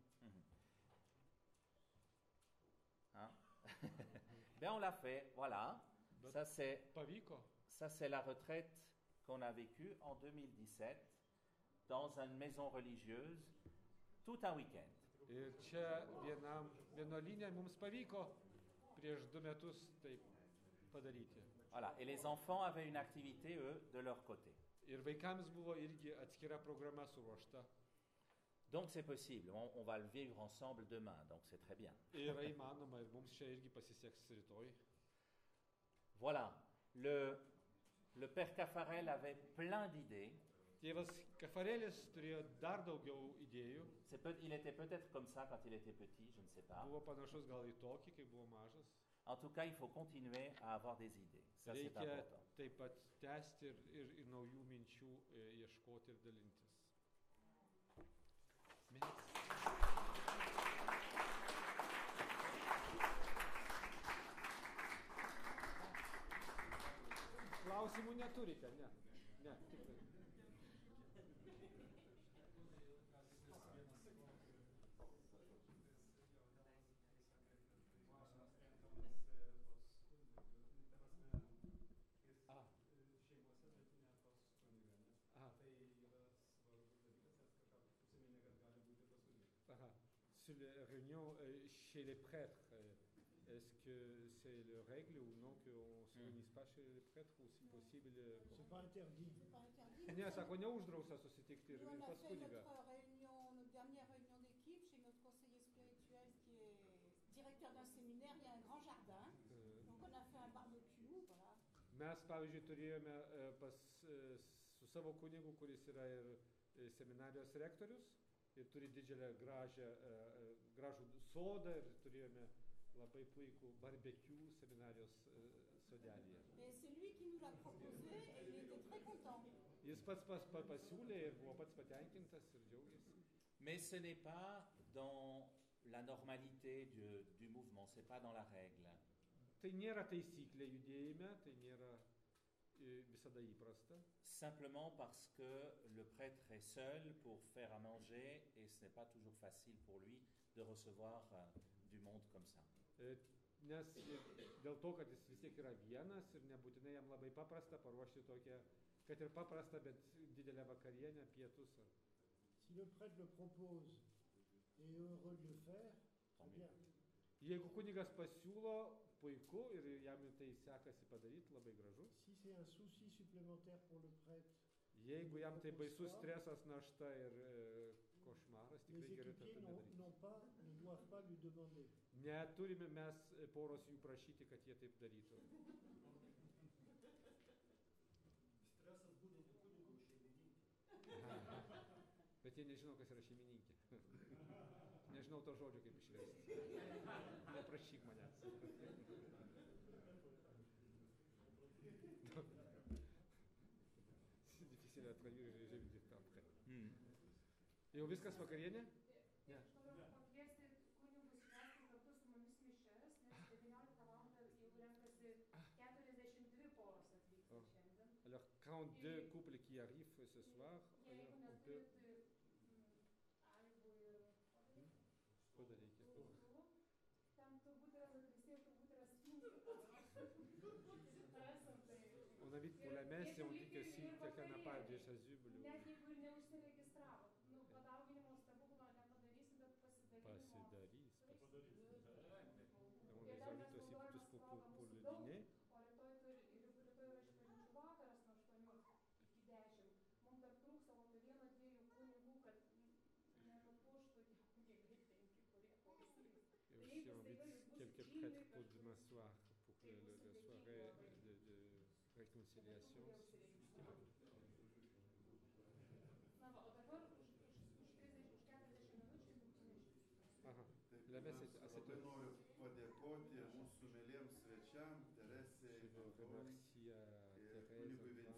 Hein? Ben on l'a fait, voilà. Ça c'est la retraite qu'on a vécue en 2017 dans une maison religieuse, tout un week-end. Ir čia vienuolyne mums pavyko prieš 2 metus taip padaryti. Voilà, et les enfants avaient une activité, eux, de leur côté. Ir vaikams buvo irgi atskira programa suruošta. Donc c'est possible, on va le vivre ensemble demain, donc c'est très bien. Yra įmanoma ir mums čia irgi pasiseks rytoj. Voilà, le père Caffarel avait plein d'idées. Tėvas Kafarelis turėjo dar daugiau idėjų. Il était peut-être comme ça quand il était petit, je ne sais pas. Buvo panašus gal į tokį, kai buvo mažas. En tout cas, il faut continuer à avoir des idées. Ça, c'est important. Taip pat tęsti ir naujų minčių ieškoti ir dalintis. Klausimų neturite, ne? Ne, tikrai. sur les réunions chez les prêtres, est-ce que c'est le règle ou non qu'on se réunisse pas chez les prêtres ou si possible... C'est pas interdit. C'est pas interdit. Ne, sako neuždrausta susitikti ir Nous, on a pas fait kunigą. notre dernière réunion d'équipe chez notre conseiller spirituel qui est directeur d'un séminaire. Il y a un grand jardin. Donc on a fait un barbecue, voilà. Mes, pavyzdžiui, turėjome su savo kunigu, kuris yra ir seminarijos rektorius ir turi didžiulę gražų sodą ir turėjome labai puikų barbecue seminarijos sodelyje. Et c'est lui qui nous l'a proposé et il était très content. Jis pats pasiūlė ir buvo pats patenkintas ir džiaugiasi. Mais ce n'est pas dans la normalité du mouvement, c'est pas dans la règle. Tai nėra taisyklė judėjime, tai nėra visada įprasta. Simplement parce que le prêtre est seul pour faire à manger et ce n'est pas toujours facile pour lui de recevoir du monde comme ça. Nes dėl to, kad jis vis tiek yra vienas ir nebūtinai jam labai paprasta paruošti tokią, kad ir paprasta, bet didelę vakarienę, pietus. Si le prêtre le propose et est heureux de le faire, c'est bien. Jeigu kunigas pasiūlo, puiku ir jam tai sekasi padaryti, labai gražu. Si c'est un souci supplémentaire pour le prêtre, jeigu jam tai baisus stresas, našta ir košmaras, les tikrai gerai équipiers nedaryti. ne doivent pas lui demander. Neturime mes poros jų prašyti, kad jie taip darytų. Stresas būna ne kunigo, o šeimininkė. Bet jie nežino, kas yra šeimininkė. Nežinau to žodžio, kaip išversti. Neprašyk manęs. Difficile à traduire, j'ai vu dire après. Jau viskas vakarienė? Ne. Aš noriu pakviesti kunigus švęsti kartu su mumis mišias, nes 19 val. Jau renkasi 42 poros atvyksta šiandien. Alors, 42 couples qui arrivent ce soir. Jeigu neturit aibų ir Ko dar reikia? kultūrų, ten turbūt yra, visi turbūt yra On invite pour la messe et on dit que si quelqu'un n'a pas de chasuble, net jeigu ir neužsiregistravo, padauginimo stebuklo nepadarysi, bet pasidarys. On les invite aussi tous pour le dîner. O rytoj yra išpažinčių vakaras nuo 8 iki 10. Mums dar trūksta kokio 1-2 kunigų, kad nenupuštų tie kunigai 5, kurie klausys. Et aussi on invite quelques prêtres pour demain soir, pour la soirée de réconciliation. Na va, o dabar už 40 minučių būtų Aha. La messe est à 7 Labai heures. noriu padėkoti mūsų mėliems svečiam, Teresei, Je remercie ir Thérèse, kunigui